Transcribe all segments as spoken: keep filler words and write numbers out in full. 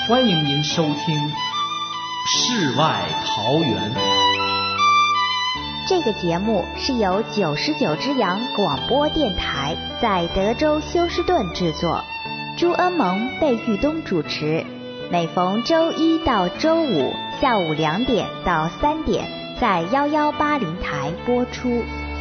欢迎您收听《世外桃源》。 这个节目是由九十九只羊广播电台在德州休斯顿制作，朱恩蒙、贝玉东主持，每逢周一到周五下午两点到三点在幺幺八零台播出。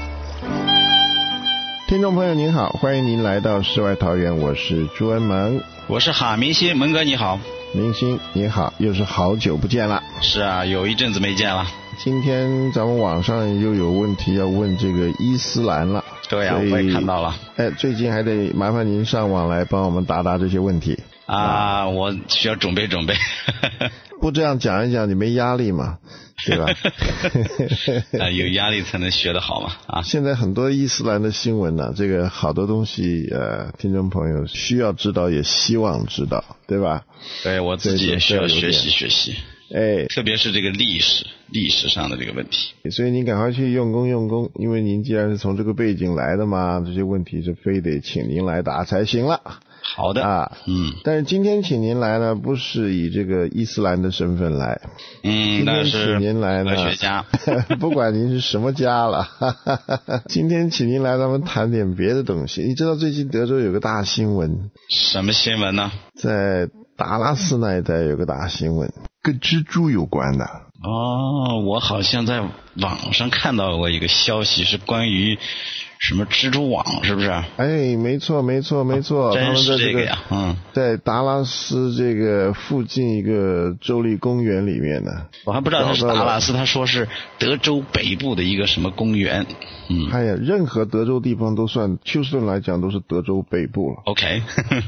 听众朋友您好，欢迎您来到世外桃源，我是朱恩蒙， 我是哈明星，蒙哥你好。 明星你好，又是好久不见了。 是啊，有一阵子没见了。 今天咱们网上又有问题要问这个伊斯兰了。 对啊，我也看到了。 哎，最近还得麻烦您上网来帮我们答答这些问题啊，啊我需要准备准备。 不这样讲一讲，你没压力嘛？对吧？ 啊，有压力才能学得好嘛啊！ 现在很多伊斯兰的新闻呢、啊，这个好多东西呃，听众朋友需要知道，也希望知道，对吧？ 对，我自己也需要学习学习。 哎， 特别是这个历史历史上的这个问题。 所以您赶快去用功用功，因为您既然是从这个背景来的嘛，这些问题是非得请您来答才行了。 好的啊， 嗯， 但是今天请您来呢，不是以这个伊斯兰的身份来， 嗯， 今天请您来呢， 科学家， 不管您是什么家了，哈哈哈哈，今天请您来，咱们谈点别的东西。你知道最近德州有个大新闻？ 什么新闻呢？ 在达拉斯那一带有个大新闻，跟蜘蛛有关的。 哦，我好像在网上看到过一个消息，是关于什么蜘蛛网，是不是？ 哎，没错没错没错， 真是这个呀， 他们在、这个、嗯，在达拉斯这个附近一个州立公园里面呢。 我还不知道他是达拉斯，他说是德州北部的一个什么公园。嗯， 哎呀，任何德州地方都算，休斯顿来讲都是德州北部了。 OK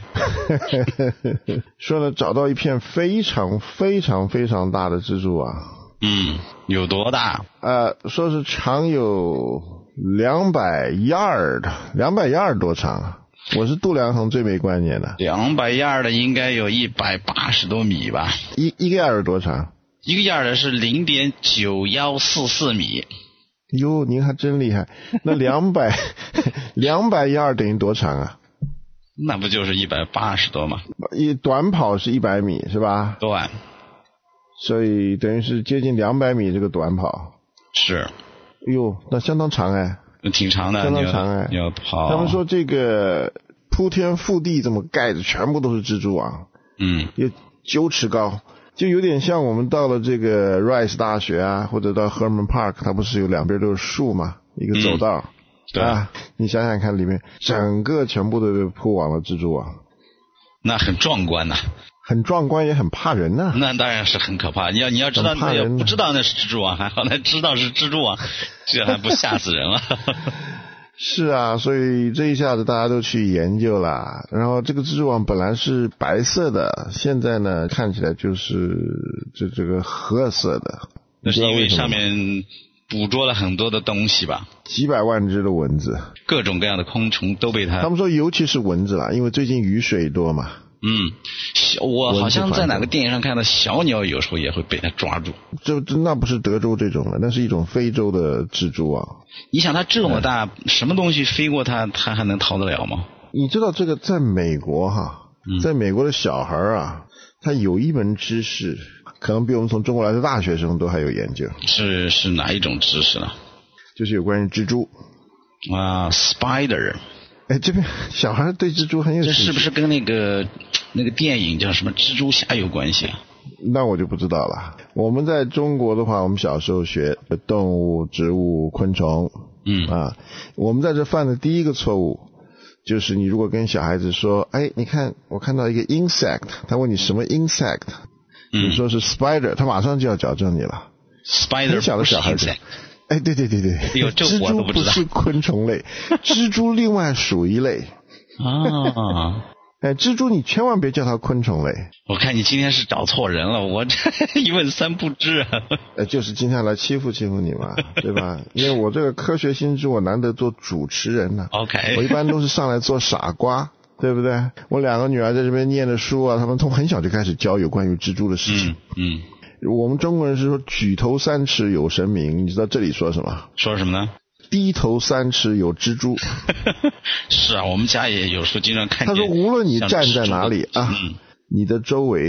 说呢，找到一片非常非常非常大的蜘蛛网。 嗯，有多大？ 呃，说是长有两百 yard， 两百 yard 多长啊？我是度量衡最没观念的。 两百 yard 的应该有一百八十多米吧？ 一一个 yard 多长？ 一个 yard 是 零点九一四四米。 哟，您还真厉害。那两百两百 yard 等于多长啊？ 那不就是一百八十多吗？ 一短跑是一百米是吧？ 对。 所以等于是接近两百米这个短跑。 是。 哟，那相当长哎。 挺长的， 相当长哎。 要跑。 他们说这个铺天覆地这么盖的全部都是蜘蛛网。 嗯。 有九尺高，就有点像我们到了这个 Rice 大学啊，或者到 Herman Park， 它不是有两边都是树嘛，一个走道。 嗯、对啊，你想想看，里面整个全部都被铺网了蜘蛛网。 那很壮观呐、啊。 很壮观，也很怕人呐、啊。 那当然是很可怕。你要你要知道，那要不知道那是蜘蛛网还好，那知道是蜘蛛网，这还不吓死人了。 是啊，所以这一下子大家都去研究了。然后这个蜘蛛网本来是白色的，现在呢看起来就是这这个褐色的。 那是因为上面捕捉了很多的东西吧？ 几百万只的蚊子， 各种各样的昆虫都被它。 他们说尤其是蚊子啦，因为最近雨水多嘛。 嗯，小我好像在哪个电影上看到小鸟有时候也会被它抓住。 这这那不是德州这种了，那是一种非洲的蜘蛛网。 你想它这么大，嗯、什么东西飞过它，它还能逃得了吗？ 你知道这个在美国哈， 嗯、 在美国的小孩啊，他有一门知识，可能比我们从中国来的大学生都还有研究。 是是哪一种知识呢？ 就是有关于蜘蛛啊 ，spider。 哎，这边小孩对蜘蛛很有兴趣， 这是不是跟那个那个电影叫什么蜘蛛侠有关系啊？ 那我就不知道了。我们在中国的话，我们小时候学动物、植物、昆虫， 嗯啊，我们在这犯的第一个错误就是你如果跟小孩子说，哎，你看我看到一个 insect， 他问你什么 insect，、嗯、你说是 spider， 他马上就要矫正你了。 spider 很小的小孩子。哎，对对对对，蜘蛛不是昆虫类，蜘蛛另外属一类啊。 哎，蜘蛛你千万别叫它昆虫类。 我看你今天是找错人了，我这一问三不知啊。 哎，就是今天来欺负欺负你嘛，对吧？因为我这个科学新知我难得做主持人呢、 啊。OK， 我一般都是上来做傻瓜，对不对？我两个女儿在这边念的书啊，她们从很小就开始教有关于蜘蛛的事情。 嗯。嗯， 我们中国人是说举头三尺有神明，你知道这里说什么？ 说什么呢？ 低头三尺有蜘蛛。 是啊，我们家也有时候经常看见。 他说无论你站在哪里啊， 嗯， 你的周围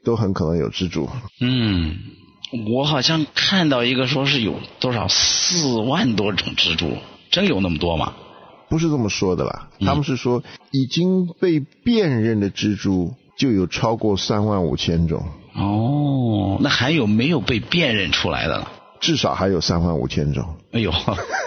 都很可能有蜘蛛。 嗯，我好像看到一个说是有多少四万多种蜘蛛，真有那么多吗？ 不是这么说的啦， 嗯、 他们是说已经被辨认的蜘蛛就有超过三万五千种。 哦，那还有没有被辨认出来的了？ 至少还有三万五千种。 哎呦，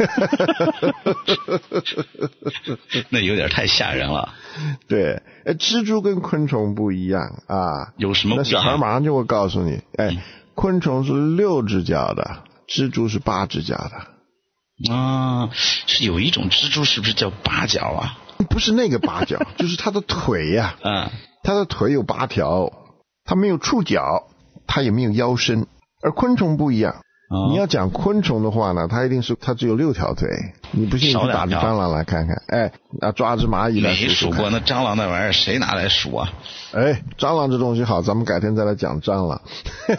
那有点太吓人了。 对，哎，蜘蛛跟昆虫不一样啊。 有什么不一样？ 那小孩马上就会告诉你，哎，嗯、昆虫是六只脚的，蜘蛛是八只脚的。 啊，是有一种蜘蛛是不是叫八脚啊？ 不是那个八脚，就是它的腿呀、啊。嗯，它的腿有八条，它没有触角，它也没有腰身。而昆虫不一样。哦、你要讲昆虫的话呢，它一定是它只有六条腿。你不信你去打只蟑螂来看看，哎，啊抓只蚂蚁来数数看。 没数过，那蟑螂那玩意儿谁拿来数啊？ 哎，蟑螂这东西好，咱们改天再来讲蟑螂。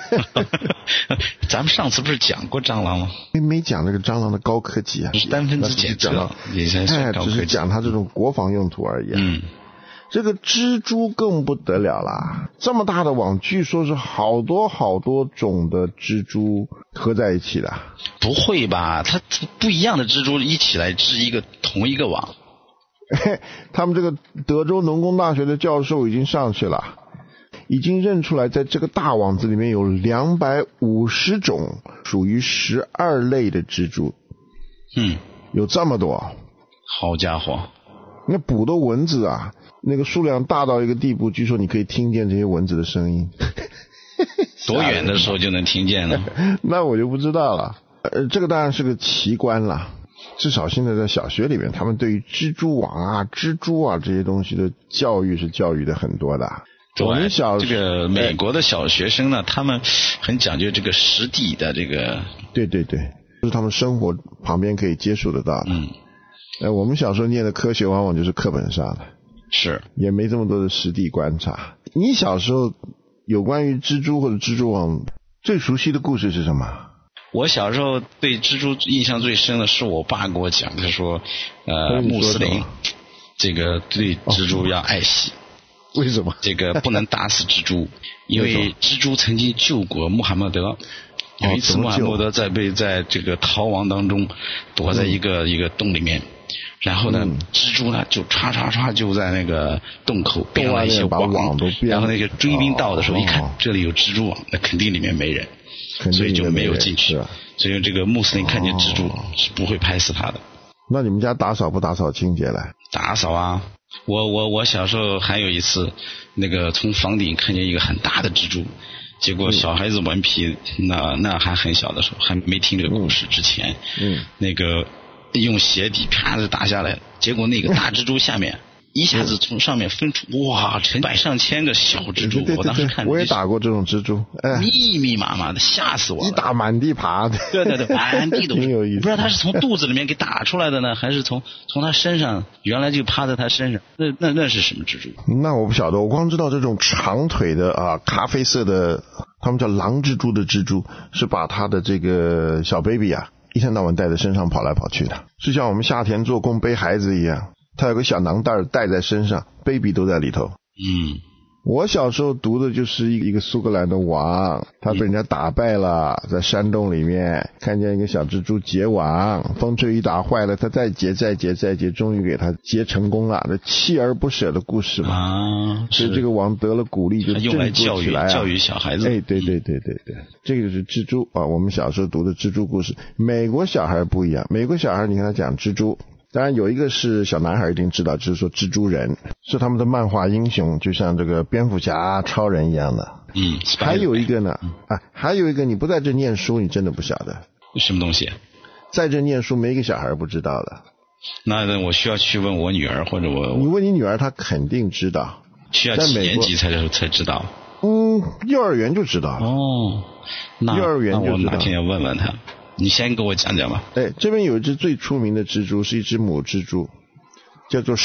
咱们上次不是讲过蟑螂吗？ 没没讲这个蟑螂的高科技啊， 是单分子检测，也才算高科技。哎，只是讲它这种国防用途而已、啊。 嗯。 这个蜘蛛更不得了啦，这么大的网，据说是好多好多种的蜘蛛合在一起的。 不会吧？它不一样的蜘蛛一起来织一个同一个网。 他们这个德州农工大学的教授已经上去了，已经认出来在这个大网子里面有两百五十种属于十二类的蜘蛛。 嗯， 有这么多。 好家伙。 那捕的蚊子啊，那个数量大到一个地步，据说你可以听见这些蚊子的声音。 多远的时候就能听见呢？ 那我就不知道了。呃，这个当然是个奇观了。至少现在在小学里面，他们对于蜘蛛网啊、蜘蛛啊这些东西的教育是教育的很多的。 我们小这个美国的小学生呢，他们很讲究这个实地的这个。 对对对，就是他们生活旁边可以接触得到的。 嗯。 呃，我们小时候念的科学往往就是课本上的， 是也没这么多的实地观察。你小时候有关于蜘蛛或者蜘蛛网最熟悉的故事是什么？ 我小时候对蜘蛛印象最深的是我爸给我讲，他说，呃，穆斯林这个对蜘蛛要爱惜。 哦、为什么？ 这个不能打死蜘蛛，因为蜘蛛曾经救过穆罕默德。有一次穆罕默德在被在这个逃亡当中躲在一个、嗯、一个洞里面。然后呢、嗯，蜘蛛呢就唰唰唰就在那个洞口编了一些网， 网然后那个追兵到的时候、 哦、 一看这里有蜘蛛网，那肯定里面没人，所以就没有进去。所以这个穆斯林看见蜘蛛是不会拍死他的。 那你们家打扫不打扫清洁来？ 打扫啊！我我我小时候还有一次，那个从房顶看见一个很大的蜘蛛，结果小孩子顽皮，嗯、那那还很小的时候，还没听这个故事之前， 嗯， 那个。用鞋底啪的打下来，结果那个大蜘蛛下面一下子从上面分出哇成百上千个小蜘蛛。 对对对对， 我当时看我也打过这种蜘蛛，哎， 密密麻麻的，吓死我了！ 一打满地爬。 对对对，满地都是。 挺有意思。 不知道他是从肚子里面给打出来的呢，还是从从他身上原来就趴在他身上？那那那是什么蜘蛛？ 那我不晓得，我光知道这种长腿的啊，咖啡色的，他们叫狼蜘蛛的蜘蛛，是把他的这个小 baby 啊。一天到晚带在身上跑来跑去的，就像我们夏天做工背孩子一样，他有个小囊袋带在身上 ，baby 都在里头。 嗯， 我小时候读的就是一个苏格兰的王，他被人家打败了，在山洞里面看见一个小蜘蛛结网，风吹雨打坏了，他再结再结再结，终于给他结成功了，这锲而不舍的故事嘛。 啊， 所以这个王得了鼓励就振作起来啊， 教育小孩子。 哎，对对对对对，这个就是蜘蛛啊，我们小时候读的蜘蛛故事。美国小孩不一样，美国小孩你跟他讲蜘蛛。当然有一个是小男孩一定知道，就是说蜘蛛人是他们的漫画英雄，就像这个蝙蝠侠、超人一样的。 嗯， 还有一个呢，啊，还有一个你不在这念书，你真的不晓得什么东西。 在这念书，没一个小孩不知道的。 那我需要去问我女儿，或者我你问你女儿，她肯定知道。 需要几年级才才知道？ 嗯，幼儿园就知道了。 哦，那幼儿园就知道。 那我哪天要问问她。你先给我讲讲吧。 哎，这边有一只最出名的蜘蛛，是一只母蜘蛛，叫做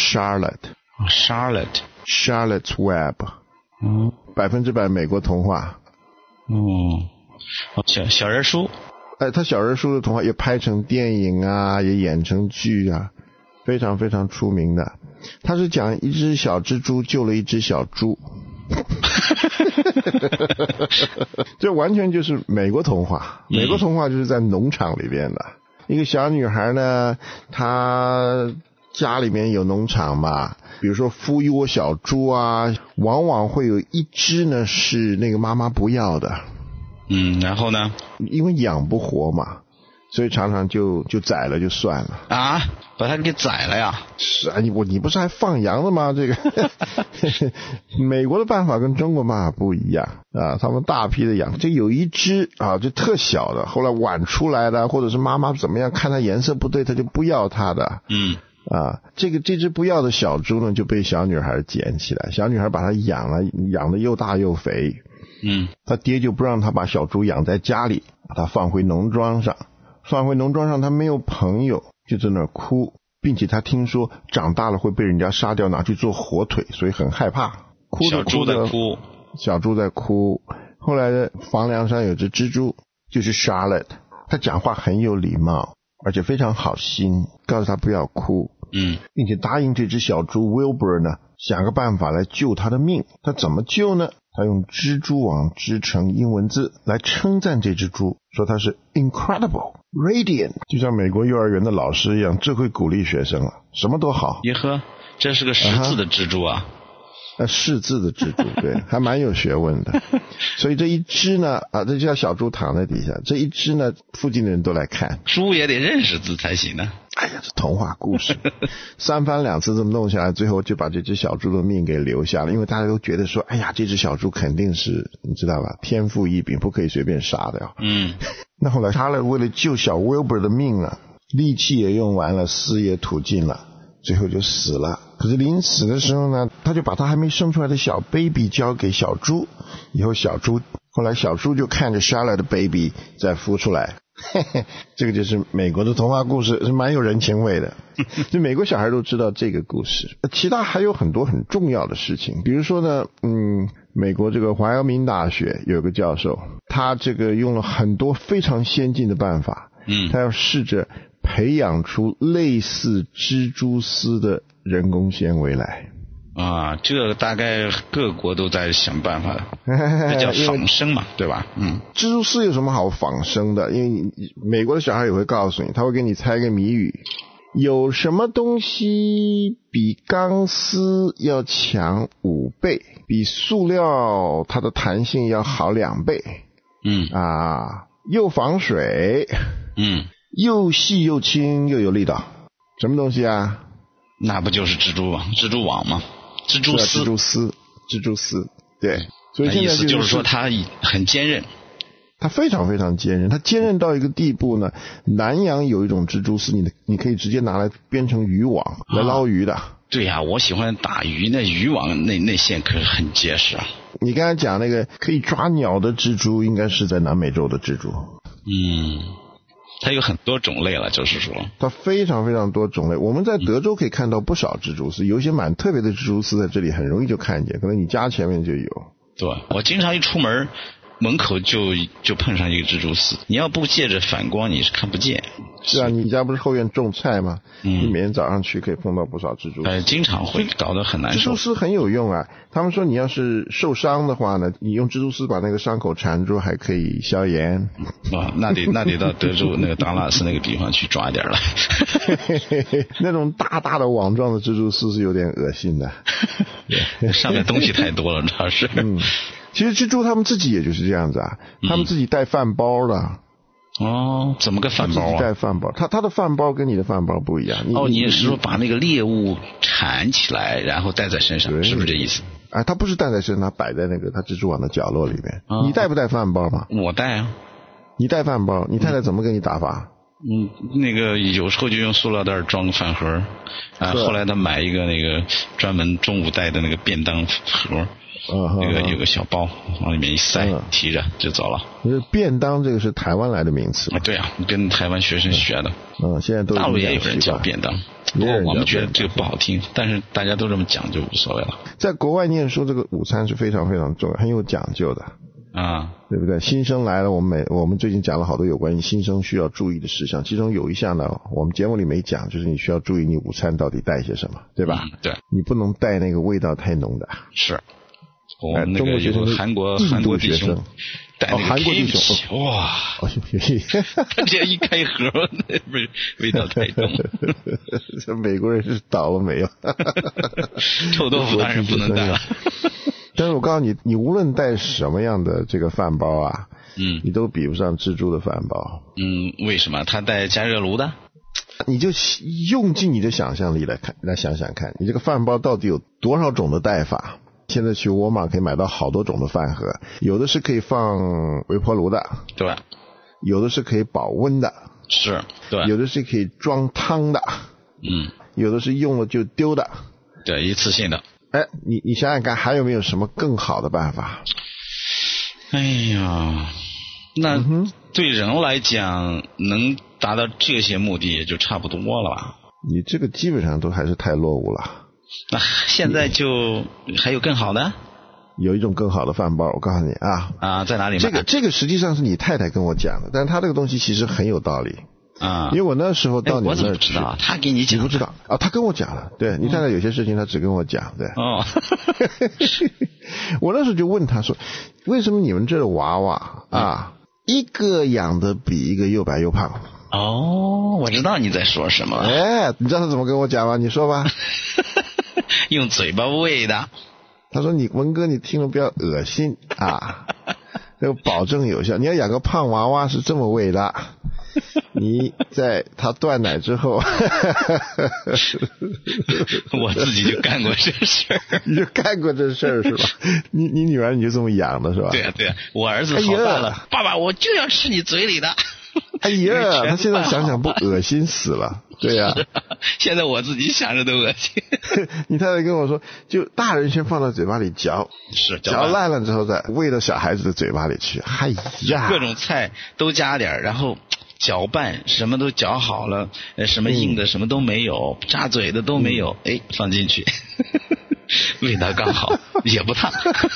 Charlotte。Charlotte。Charlotte's Web。 嗯。 百分之百美国童话。 嗯。小小人书。 哎，他小人书的童话也拍成电影啊，也演成剧啊，非常非常出名的。他是讲一只小蜘蛛救了一只小猪。 这完全就是美国童话。美国童话就是在农场里边的。嗯、一个小女孩呢，她家里面有农场嘛，比如说孵一窝小猪啊，往往会有一只呢是那个妈妈不要的。 嗯，然后呢？ 因为养不活嘛，所以常常就就宰了就算了。 啊，把它给宰了呀？ 是啊，你我你不是还放羊的吗？这个美国的办法跟中国办法不一样啊，他们大批的养，就有一只啊，就特小的，后来晚出来的，或者是妈妈怎么样，看它颜色不对，它就不要它的。 嗯。 啊，这个这只不要的小猪呢，就被小女孩捡起来，小女孩把它养了，养得又大又肥。 嗯， 他爹就不让他把小猪养在家里，把它放回农庄上。放回农庄上，他没有朋友，就在那儿哭，并且他听说长大了会被人家杀掉，拿去做火腿，所以很害怕。哭着哭着， 小猪在哭， 小猪在哭。后来房梁上有只蜘蛛，就是 Charlotte， 他讲话很有礼貌，而且非常好心，告诉他不要哭。 嗯， 并且答应这只小猪 Wilbur 呢，想个办法来救他的命。他怎么救呢？他用蜘蛛网织成英文字来称赞这只猪，说它是 incredible radiant， 就像美国幼儿园的老师一样，这会鼓励学生了，什么都好。 耶呵，这是个识字的蜘蛛啊！ 呃，识字的蜘蛛，对，还蛮有学问的。所以这一只呢，啊，这叫小猪躺在底下，这一只呢，附近的人都来看。 猪也得认识字才行呢。 哎呀，这童话故事，三番两次这么弄下来，最后就把这只小猪的命给留下了，因为大家都觉得说，哎呀，这只小猪肯定是，你知道吧，天赋异禀，不可以随便杀掉。 嗯。 那后来他了为了救小 Wilbur 的命啊，力气也用完了，丝也吐尽了，最后就死了。可是临死的时候呢，他就把他还没生出来的小 baby 交给小猪，以后小猪，后来小猪就看着 Charlotte 的 baby 再孵出来。嘿嘿，这个就是美国的童话故事，是蛮有人情味的。就美国小孩都知道这个故事。其他还有很多很重要的事情，比如说呢，嗯，美国这个华阳明大学有个教授，他这个用了很多非常先进的办法， 嗯，他要试着培养出类似蜘蛛丝的人工纤维来。 啊，这个大概各国都在想办法的，这叫仿生嘛，对吧？嗯， 蜘蛛丝有什么好仿生的？因为美国的小孩也会告诉你，他会给你猜个谜语，有什么东西比钢丝要强五倍，比塑料它的弹性要好两倍？ 嗯啊，又防水， 嗯， 又细又轻又有力道，什么东西啊？ 那不就是蜘蛛网？蜘蛛网吗？蜘蛛丝， 蜘蛛丝，蜘蛛丝，对。所以现在、就是、 意思就是说它很坚韧， 它非常非常坚韧，它坚韧到一个地步呢。南洋有一种蜘蛛丝，你你可以直接拿来编成渔网来捞鱼的。 啊、对呀、啊，我喜欢打鱼，那渔网那那线可是很结实啊。 你刚才讲那个可以抓鸟的蜘蛛，应该是在南美洲的蜘蛛。 嗯。它有很多种类了，就是说它非常非常多种类。我们在德州可以看到不少蜘蛛丝，有一些蛮特别的蜘蛛丝在这里很容易就看见，可能你家前面就有。 对，我经常一出门门口就就碰上一个蜘蛛丝，你要不借着反光你是看不见。 是啊，你家不是后院种菜吗？ 嗯， 你每天早上去可以碰到不少蜘蛛丝。 呃，经常会搞得很难受。 蜘蛛丝很有用啊，他们说你要是受伤的话呢，你用蜘蛛丝把那个伤口缠住，还可以消炎。 啊，那得那得到德州那个达拉斯那个地方去抓一点了。 那种大大的网状的蜘蛛丝是有点恶心的， 上面东西太多了，主要是。 嗯，其实蜘蛛他们自己也就是这样子啊，他们自己带饭包的。 哦，怎么个饭包啊？ 自己带饭包，他他的饭包跟你的饭包不一样。你哦，你是说把那个猎物缠起来，然后带在身上，是不是这意思？ 啊，他不是带在身上，他摆在那个他蜘蛛网的角落里面。哦、你带不带饭包吗？ 我带啊。 你带饭包，你太太怎么给你打发？ 嗯，那个有时候就用塑料袋装个饭盒，啊，后来他买一个那个专门中午带的那个便当盒。 嗯， 那个有个小包往里面一塞，嗯、提着就走了。 便当这个是台湾来的名词啊？对啊，跟台湾学生学的。 嗯，现在都大陆也有人叫便当，不过我们觉得这个不好听，但是大家都这么讲就无所谓了。 在国外念书，这个午餐是非常非常重要，很有讲究的啊， 对不对？新生来了，我们每我们最近讲了好多有关于新生需要注意的事项，其中有一项呢，我们节目里没讲，就是你需要注意你午餐到底带些什么，对吧？ 嗯、对， 你不能带那个味道太浓的。 是。 我们那个有韩国韩国弟兄带那个韩国弟兄， 哇，这一开盒，味味道太重。 这美国人是倒了没有？ 臭豆腐当然不能带了。 但是我告诉你，你无论带什么样的这个饭包啊， 嗯， 你都比不上蜘蛛的饭包。 嗯，为什么？它带加热炉的？ 你就用尽你的想象力来看，来想想看，你这个饭包到底有多少种的带法？现在去沃尔玛可以买到好多种的饭盒，有的是可以放微波炉的， 对， 有的是可以保温的， 是，对， 有的是可以装汤的， 嗯， 有的是用了就丢的， 对，一次性的。 哎，你你想想看，还有没有什么更好的办法？ 哎呀，那对人来讲，能达到这些目的也就差不多了吧？ 你这个基本上都还是太落伍了。 那现在就还有更好的？ 有一种更好的饭包，我告诉你啊啊，在哪里买？ 这个这个实际上是你太太跟我讲的，但是他这个东西其实很有道理啊。 因为我那时候到你那儿去， 我怎么知道？他给你讲？ 你不知道啊？他跟我讲了。对，你太太有些事情他只跟我讲，对。 哦。 我那时候就问他说，为什么你们这的娃娃啊，嗯、一个养的比一个又白又胖？ 哦，我知道你在说什么。 哎，你知道他怎么跟我讲吗？你说吧。 用嘴巴喂的。 他说：“你文哥，你听了不要恶心啊，这个保证有效。你要养个胖娃娃是这么喂的，你在他断奶之后， 我自己就干过这事儿， 你就干过这事儿是吧？你你女儿你就这么养的是吧？ 对啊对啊，我儿子好大了，哎、爸爸我就要吃你嘴里的。” 哎呀，他现在想想不恶心死了，对呀、 啊。现在我自己想着都恶心。 你太太跟我说，就大人先放到嘴巴里嚼， 是嚼烂了之后再喂到小孩子的嘴巴里去。哎呀， 各种菜都加点，然后搅拌，什么都搅好了，什么硬的、嗯、什么都没有，扎嘴的都没有，哎、嗯，放进去，味道刚好，也不烫。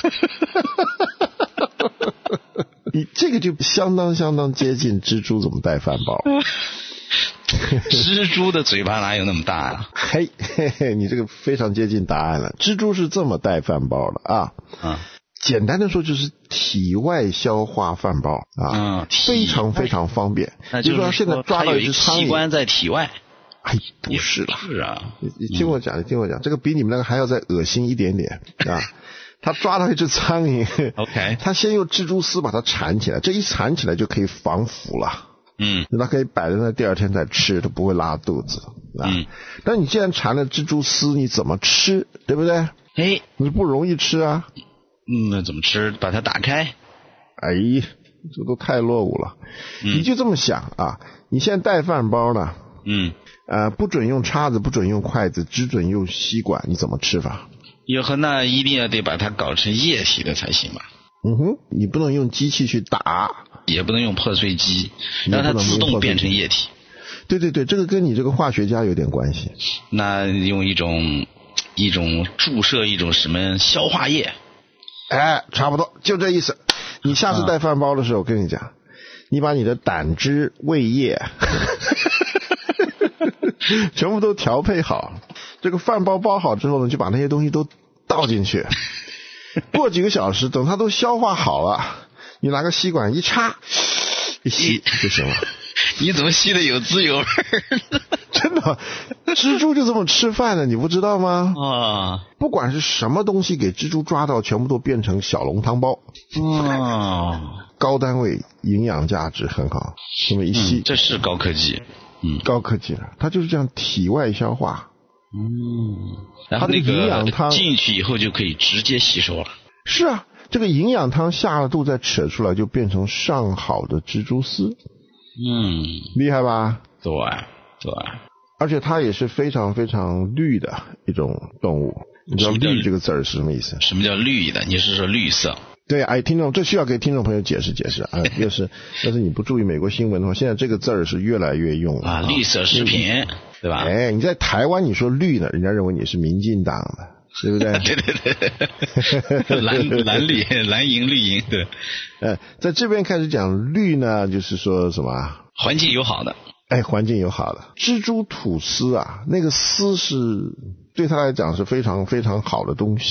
你这个就相当相当接近蜘蛛怎么带饭包。 蜘蛛的嘴巴哪有那么大啊？ 嘿嘿嘿，你这个非常接近答案了。蜘蛛是这么带饭包的啊。嗯。简单的说就是体外消化饭包啊，嗯，非常非常方便。 那就是说现在抓到一只苍蝇， 器官在体外。 哎，不是啦， 是啊。 你你听我讲，你听我讲，这个比你们那个还要再恶心一点点啊。他抓到一只苍蝇 ，OK， 他先用蜘蛛丝把它缠起来，这一缠起来就可以防腐了。 嗯， 他可以摆在那第二天再吃，都不会拉肚子。啊、嗯，但你既然缠了蜘蛛丝，你怎么吃？对不对？ 哎， 你不容易吃啊。 嗯，那怎么吃？把它打开。 哎，这都太落伍了。 嗯、 你就这么想啊？你现在带饭包呢？ 嗯， 呃，不准用叉子，不准用筷子，只准用吸管，你怎么吃法？ 以后那一定要得把它搞成液体的才行吧？ 嗯哼，你不能用机器去打， 也不能用破碎机，让它自动变成液体。 对对对，这个跟你这个化学家有点关系。 那用一种一种注射一种什么消化液？ 哎，差不多就这意思。你下次带饭包的时候，我跟你讲，你把你的胆汁、胃液全部都调配好。这个饭包包好之后呢，就把那些东西都倒进去。过几个小时，等它都消化好了，你拿个吸管一插，一吸就行了。 你怎么吸的有滋有味呢？ 真的，蜘蛛就这么吃饭的，你不知道吗？ 啊！ 不管是什么东西给蜘蛛抓到，全部都变成小笼汤包。 哦，高单位，营养价值很好，这么一吸、 嗯，这是高科技。 嗯，高科技了，它就是这样体外消化。 嗯，然后那个营养汤进去以后就可以直接吸收了。 是啊，这个营养汤下了肚再扯出来，就变成上好的蜘蛛丝。 嗯， 厉害吧？ 对对， 而且它也是非常非常绿的一种动物。你知道绿这个字儿是什么意思？ 什么叫绿的？你是说绿色？ 对，哎，听众，这需要给听众朋友解释解释啊。要是要是你不注意美国新闻的话，现在这个字儿是越来越用了啊，绿色食品，对吧？ 哎，你在台湾你说绿呢，人家认为你是民进党的，对不对？ 对对对，蓝蓝绿蓝银绿银，对。 呃，在这边开始讲绿呢，就是说什么？ 环境友好的。 哎，环境友好的。蜘蛛吐丝啊，那个丝是对他来讲是非常非常好的东西啊。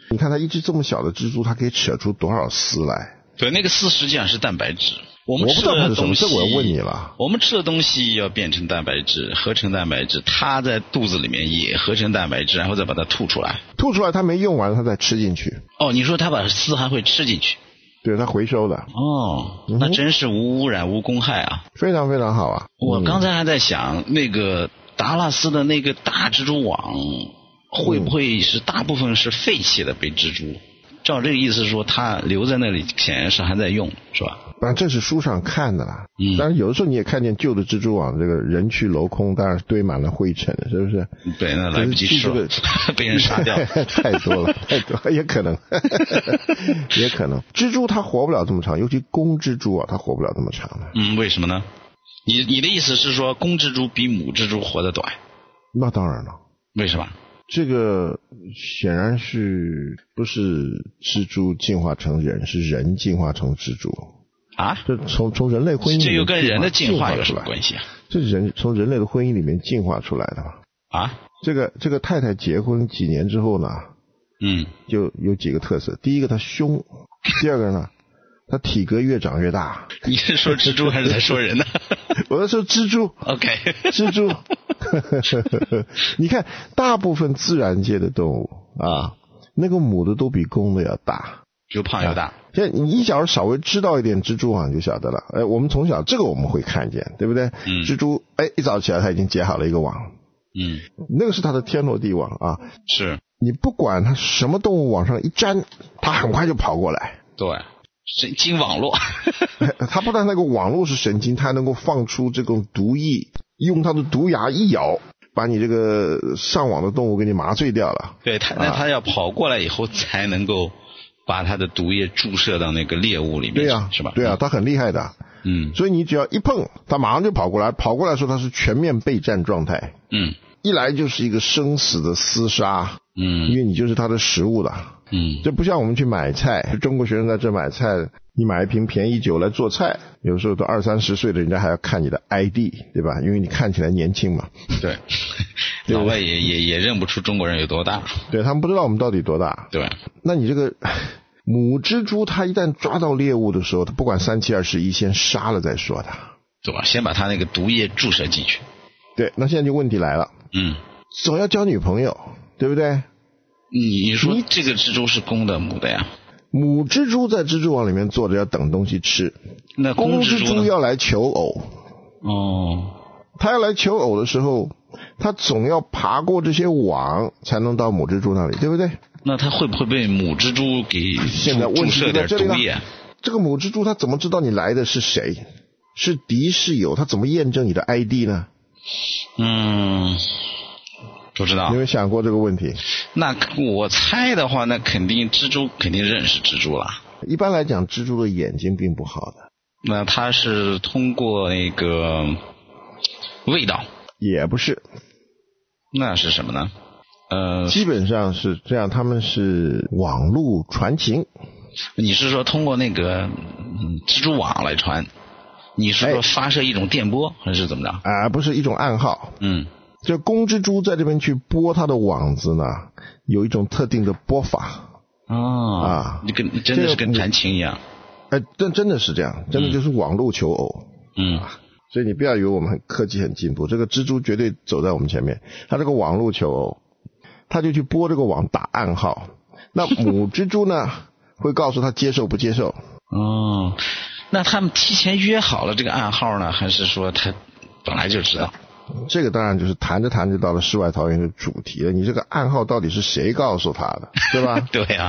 你看它一只这么小的蜘蛛，它可以扯出多少丝来？ 对，那个丝实际上是蛋白质。我们吃的东西， 这我要问你了。 我们吃的东西要变成蛋白质，合成蛋白质，它在肚子里面也合成蛋白质，然后再把它吐出来。 吐出来它没用完，它再吃进去。 哦，你说它把丝还会吃进去？ 对，它回收的。 哦，那真是无污染无公害啊！ 非常非常好啊！ 我刚才还在想，嗯、那个达拉斯的那个大蜘蛛网，会不会是大部分是废弃的被蜘蛛？照这个意思说，它留在那里显然是还在用，是吧？ 当然这是书上看的啦。 嗯。 当然有的时候你也看见旧的蜘蛛网，这个人去楼空，当然堆满了灰尘，是不是？ 对，那来不及吃了，被人杀掉。 太多了，太多了，也可能，也可能。蜘蛛它活不了这么长，尤其公蜘蛛啊，它活不了这么长的。 嗯，为什么呢？你你的意思是说，公蜘蛛比母蜘蛛活得短？ 那当然了。 为什么？ 这个显然是不是蜘蛛进化成人，是人进化成蜘蛛啊？ 这从从人类婚姻里面， 这又跟人的进化有什么关系啊？ 这是人从人类的婚姻里面进化出来的嘛？ 啊？ 这个这个太太结婚几年之后呢？ 嗯， 就有几个特色。第一个，她凶；第二个呢，她体格越长越大。 你是说蜘蛛还是在说人呢？ 我在说蜘蛛。 OK， 蜘蛛。你看，大部分自然界的动物啊，那个母的都比公的要大， 又胖又大。 现在你假如稍微知道一点蜘蛛网就晓得了。哎，我们从小这个我们会看见，对不对？ 嗯。 蜘蛛哎一早起来它已经结好了一个网。 嗯。 那个是它的天罗地网啊。 是。 你不管它什么动物往上一粘，它很快就跑过来。 对。神经网络。 它不但那个网络是神经，它还能够放出这种毒液，用它的毒牙一咬，把你这个上网的动物给你麻醉掉了。 对，它那它要跑过来以后才能够把它的毒液注射到那个猎物里面。 对啊， 是吧？ 对啊，它很厉害的。 嗯。 所以你只要一碰，它马上就跑过来，跑过来的时候它是全面备战状态。 嗯。 一来就是一个生死的厮杀。 嗯。 因为你就是它的食物了。 嗯。 这不像我们去买菜，中国学生在这买菜，你买一瓶便宜酒来做菜，有时候都二三十岁的人家还要看你的 I D， 对吧？因为你看起来年轻嘛。 对。老外也也也认不出中国人有多大。 对，他们不知道我们到底多大。 对。 那你这个母蜘蛛，它一旦抓到猎物的时候，它不管三七二十一，先杀了再说的。 对吧？先把它那个毒液注射进去。 对，那现在就问题来了。 嗯。 总要交女朋友，对不对？ 你说这个蜘蛛是公的母的呀？ 母蜘蛛在蜘蛛网里面坐着要等东西吃， 那公蜘蛛要来求偶。 哦。 它要来求偶的时候，它总要爬过这些网才能到母蜘蛛那里，对不对？ 那它会不会被母蜘蛛给现在问题注射点毒液？ 这个母蜘蛛它怎么知道你来的是谁？是敌是友？它怎么验证你的 I D 呢？ 嗯。不知道。 你有没有想过这个问题？ 那我猜的话，那肯定蜘蛛肯定认识蜘蛛了。 一般来讲，蜘蛛的眼睛并不好的。 那它是通过那个味道？ 也不是。 那是什么呢？呃， 基本上是这样，他们是网路传情。 你是说通过那个、嗯、蜘蛛网来传？你是说发射一种电波、哎、还是怎么着？ 啊，不是一种暗号。 嗯。 这公蜘蛛在这边去拨它的网子呢，有一种特定的拨法。 哦。 啊， 你跟真的是跟弹琴一样。 哎，真真的是这样，真的就是网路求偶。 嗯。 啊，所以你不要以为我们很科技很进步，这个蜘蛛绝对走在我们前面。它这个网路求偶，它就去拨这个网打暗号。那母蜘蛛呢，会告诉它接受不接受。 哦，那他们提前约好了这个暗号呢，还是说他本来就知道？ 这个当然就是谈着谈着到了世外桃源的主题了。你这个暗号到底是谁告诉他的，对吧？ 对呀、啊。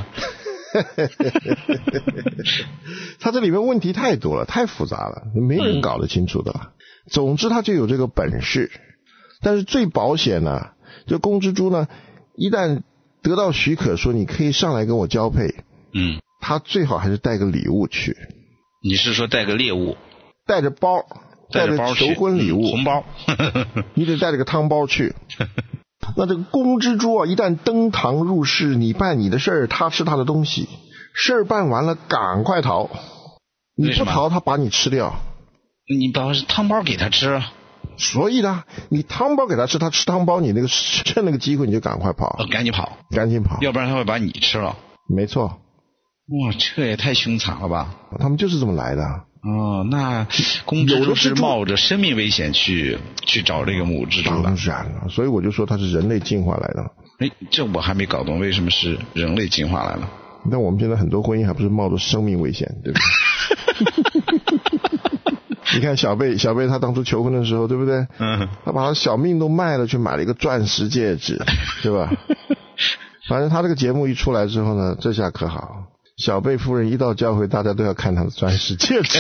他这里面问题太多了，太复杂了，没人搞得清楚的了。嗯、总之他就有这个本事，但是最保险呢，就公蜘蛛呢，一旦得到许可说你可以上来跟我交配， 嗯， 他最好还是带个礼物去。 你是说带个猎物？ 带着包。带着求婚礼物、 嗯、红包你得带着个汤包去。那这个公蜘蛛啊，一旦登堂入室，你办你的事儿，他吃他的东西，事儿办完了赶快逃，你不逃他把你吃掉。 你把汤包给他吃， 所以呢，你汤包给他吃，他吃汤包，你那个趁那个机会你就赶快跑、 哦、赶紧跑赶紧跑， 要不然他会把你吃了。 没错。 哇，这也太凶残了吧！ 他们就是这么来的。 哦，那公蜘蛛是冒着生命危险去去找这个母蜘蛛的。 当然了，所以我就说它是人类进化来的。 哎，这我还没搞懂，为什么是人类进化来了？ 但我们现在很多婚姻还不是冒着生命危险，对不对？你看小贝，小贝他当初求婚的时候，对不对？嗯。他把他小命都卖了，去买了一个钻石戒指，对吧？反正他这个节目一出来之后呢，这下可好。小贝夫人一到教会，大家都要看她的钻石戒指。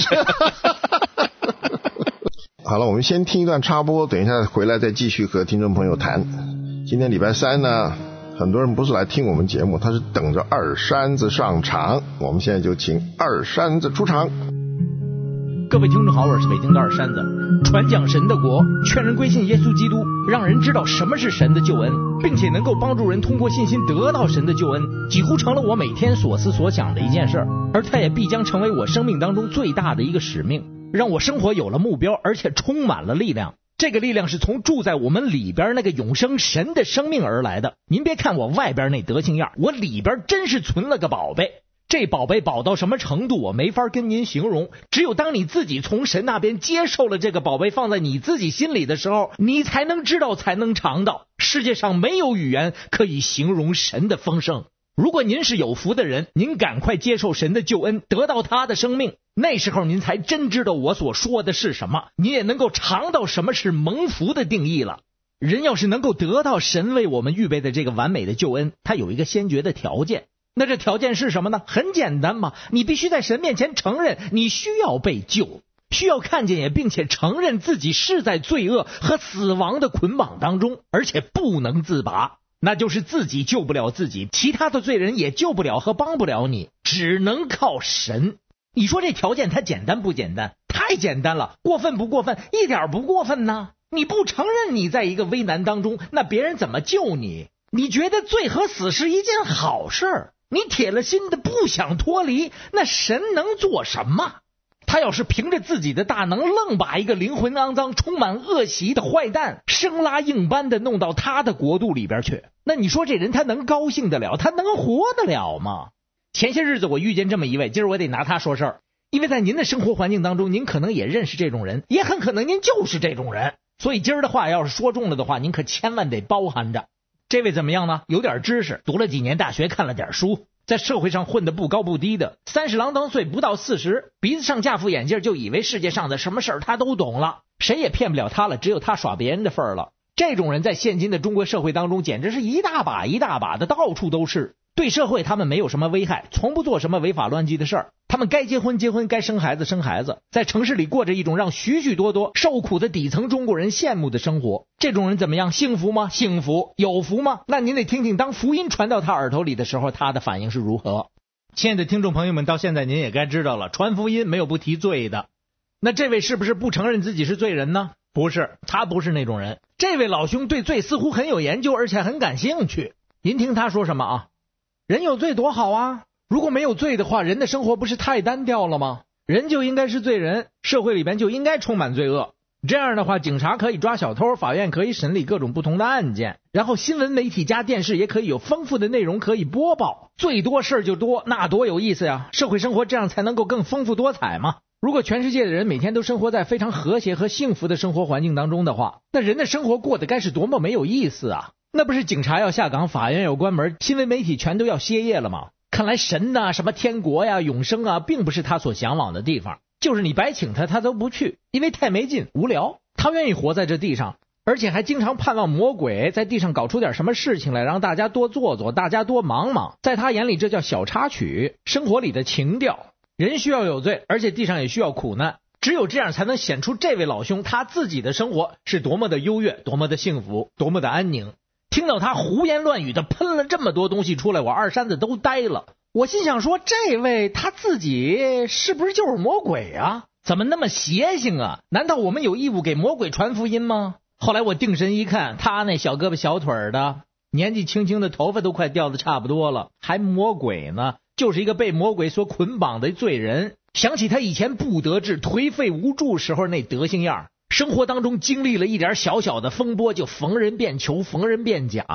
好了，我们先听一段插播，等一下回来再继续和听众朋友谈。今天礼拜三呢，很多人不是来听我们节目，他是等着二山子上场。我们现在就请二山子出场。 各位听众好，我是北京的二山子，传讲神的国，劝人归信耶稣基督，让人知道什么是神的救恩，并且能够帮助人通过信心得到神的救恩，几乎成了我每天所思所想的一件事，而它也必将成为我生命当中最大的一个使命，让我生活有了目标，而且充满了力量。这个力量是从住在我们里边那个永生神的生命而来的。您别看我外边那德行样，我里边真是存了个宝贝。这宝贝宝到什么程度我没法跟您形容，只有当你自己从神那边接受了这个宝贝放在你自己心里的时候，你才能知道，才能尝到。世界上没有语言可以形容神的丰盛。如果您是有福的人，您赶快接受神的救恩，得到他的生命，那时候您才真知道我所说的是什么，你也能够尝到什么是蒙福的定义了。人要是能够得到神为我们预备的这个完美的救恩，他有一个先决的条件。那这条件是什么呢？很简单嘛，你必须在神面前承认你需要被救，需要看见也并且承认自己是在罪恶和死亡的捆绑当中，而且不能自拔，那就是自己救不了自己，其他的罪人也救不了和帮不了你，只能靠神。你说这条件它简单不简单？太简单了。过分不过分？一点不过分呢。你不承认你在一个危难当中，那别人怎么救你？你觉得罪和死是一件好事，你铁了心的不想脱离，那神能做什么？他要是凭着自己的大能，愣把一个灵魂肮脏、充满恶习的坏蛋生拉硬搬的弄到他的国度里边去，那你说这人他能高兴得了？他能活得了吗？前些日子我遇见这么一位，今儿我得拿他说事儿，因为在您的生活环境当中，您可能也认识这种人，也很可能您就是这种人，所以今儿的话要是说中了的话，您可千万得包含着。这位怎么样呢？有点知识，读了几年大学，看了点书，在社会上混得不高不低的，三十郎当岁不到四十，鼻子上架副眼镜，就以为世界上的什么事儿他都懂了，谁也骗不了他了，只有他耍别人的份儿了。这种人在现今的中国社会当中简直是一大把一大把的，到处都是。对社会他们没有什么危害，从不做什么违法乱纪的事儿，他们该结婚结婚，该生孩子生孩子，在城市里过着一种让许许多多受苦的底层中国人羡慕的生活。这种人怎么样？幸福吗？幸福。有福吗？那您得听听当福音传到他耳朵里的时候，他的反应是如何。亲爱的听众朋友们，到现在您也该知道了，传福音没有不提罪的。那这位是不是不承认自己是罪人呢？不是，他不是那种人。这位老兄对罪似乎很有研究，而且很感兴趣。您听他说什么啊？人有罪多好啊！如果没有罪的话，人的生活不是太单调了吗？人就应该是罪人，社会里边就应该充满罪恶。这样的话，警察可以抓小偷，法院可以审理各种不同的案件，然后新闻媒体加电视也可以有丰富的内容可以播报，最多事儿就多，那多有意思呀！社会生活这样才能够更丰富多彩嘛。如果全世界的人每天都生活在非常和谐和幸福的生活环境当中的话，那人的生活过得该是多么没有意思啊！那不是警察要下岗，法院要关门，新闻媒体全都要歇业了吗？看来神呐、啊，什么天国呀、永生啊，并不是他所向往的地方。就是你白请他，他都不去，因为太没劲、无聊。他愿意活在这地上，而且还经常盼望魔鬼在地上搞出点什么事情来，让大家多做做，大家多忙忙。在他眼里，这叫小插曲，生活里的情调。人需要有罪，而且地上也需要苦难。只有这样才能显出这位老兄他自己的生活是多么的优越，多么的幸福，多么的安宁。听到他胡言乱语的喷了这么多东西出来，我二山子都呆了。我心想说，这位他自己是不是就是魔鬼啊？怎么那么邪性啊？难道我们有义务给魔鬼传福音吗？后来我定神一看，他那小胳膊小腿的，年纪轻轻的，头发都快掉的差不多了，还魔鬼呢，就是一个被魔鬼所捆绑的罪人。想起他以前不得志、颓废无助时候那德行样，生活当中经历了一点小小的风波，就逢人便求，逢人便讲。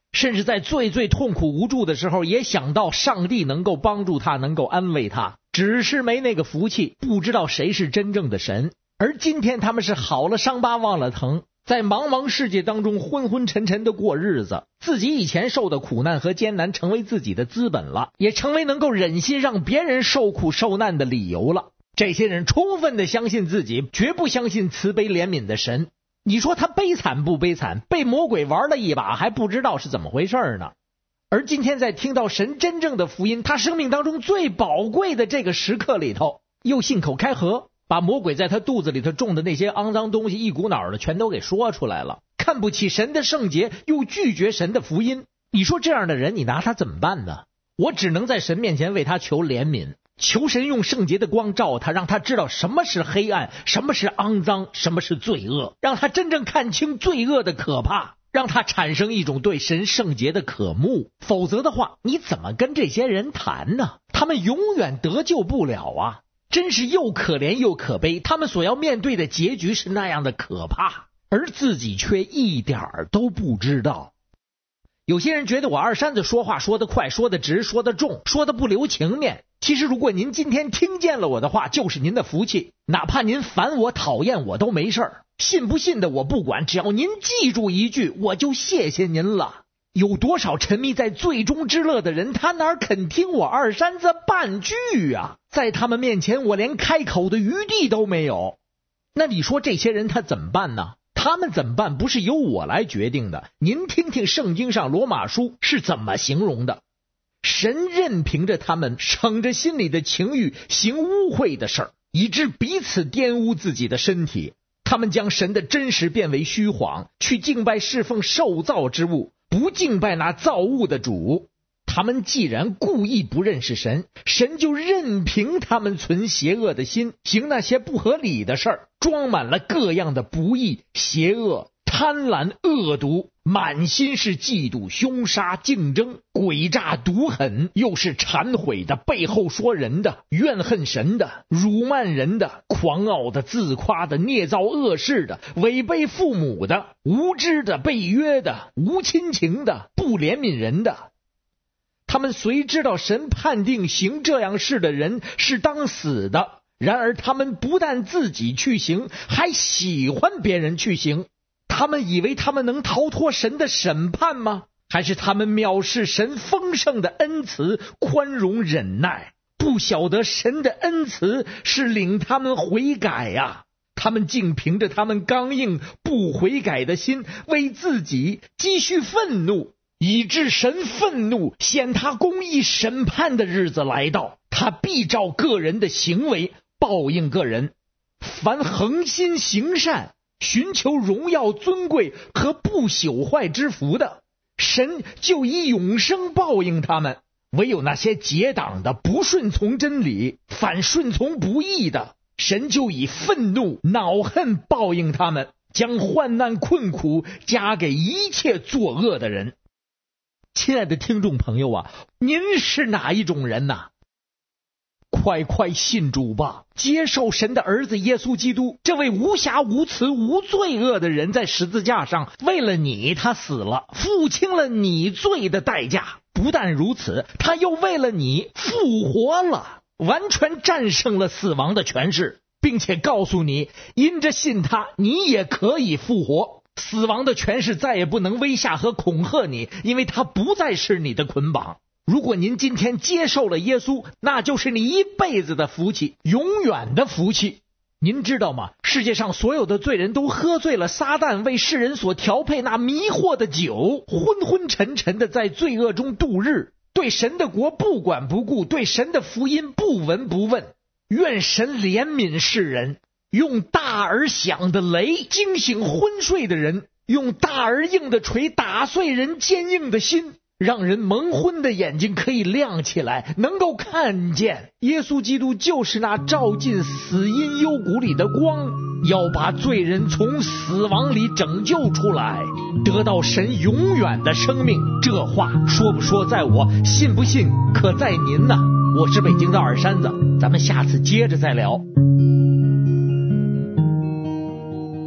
甚至在最最痛苦无助的时候，也想到上帝能够帮助他，能够安慰他，只是没那个福气，不知道谁是真正的神。而今天他们是好了伤疤忘了疼，在茫茫世界当中昏昏沉沉的过日子，自己以前受的苦难和艰难成为自己的资本了，也成为能够忍心让别人受苦受难的理由了。这些人充分的相信自己，绝不相信慈悲怜悯的神。你说他悲惨不悲惨？被魔鬼玩了一把，还不知道是怎么回事呢。而今天在听到神真正的福音，他生命当中最宝贵的这个时刻里头，又信口开河，把魔鬼在他肚子里头种的那些肮脏东西一股脑的全都给说出来了。看不起神的圣洁，又拒绝神的福音，你说这样的人你拿他怎么办呢？我只能在神面前为他求怜悯，求神用圣洁的光照他，让他知道什么是黑暗，什么是肮脏，什么是罪恶，让他真正看清罪恶的可怕，让他产生一种对神圣洁的渴慕。否则的话，你怎么跟这些人谈呢？他们永远得救不了啊！真是又可怜又可悲，他们所要面对的结局是那样的可怕，而自己却一点儿都不知道。有些人觉得我二山子说话说得快，说得直，说得重，说得不留情面。其实如果您今天听见了我的话，就是您的福气，哪怕您烦我讨厌我都没事儿，信不信的我不管，只要您记住一句，我就谢谢您了。有多少沉迷在最终之乐的人，他哪肯听我二山子半句啊？在他们面前我连开口的余地都没有。那你说这些人他怎么办呢？他们怎么办不是由我来决定的。您听听圣经上罗马书是怎么形容的。神任凭着他们省着心里的情欲行污秽的事儿，以致彼此玷污自己的身体。他们将神的真实变为虚谎，去敬拜侍奉受造之物，不敬拜那造物的主。他们既然故意不认识神，神就任凭他们存邪恶的心，行那些不合理的事儿，装满了各样的不义、邪恶、贪婪、恶毒，满心是嫉妒、凶杀、竞争、诡诈、毒狠，又是忏悔的、背后说人的、怨恨神的、辱慢人的、狂傲的、自夸的、捏造恶事的、违背父母的、无知的、背约的、无亲情的、不怜悯人的。他们虽知道神判定行这样事的人是当死的，然而他们不但自己去行，还喜欢别人去行。他们以为他们能逃脱神的审判吗？还是他们藐视神丰盛的恩慈、宽容忍耐，不晓得神的恩慈是领他们悔改呀、啊？他们竟凭着他们刚硬不悔改的心，为自己积蓄愤怒，以致神愤怒，显他公义审判的日子来到，他必照个人的行为报应个人。凡恒心行善，寻求荣耀尊贵和不朽坏之福的，神就以永生报应他们。唯有那些结党的，不顺从真理，反顺从不义的，神就以愤怒恼恨报应他们，将患难困苦加给一切作恶的人。亲爱的听众朋友啊，您是哪一种人呐？快快信主吧，接受神的儿子耶稣基督，这位无瑕无疵无罪恶的人，在十字架上为了你他死了，付清了你罪的代价。不但如此，他又为了你复活了，完全战胜了死亡的权势，并且告诉你，因着信他，你也可以复活。死亡的权势再也不能威吓和恐吓你，因为他不再是你的捆绑。如果您今天接受了耶稣，那就是你一辈子的福气，永远的福气。您知道吗？世界上所有的罪人都喝醉了撒旦为世人所调配那迷惑的酒，昏昏沉沉的在罪恶中度日，对神的国不管不顾，对神的福音不闻不问。愿神怜悯世人，用大而响的雷惊醒昏睡的人，用大而硬的锤打碎人坚硬的心，让人蒙昏的眼睛可以亮起来，能够看见耶稣基督就是那照进死荫幽谷里的光，要把罪人从死亡里拯救出来，得到神永远的生命。这话说不说在我，信不信可在您呢。我是北京的二山子，咱们下次接着再聊。 听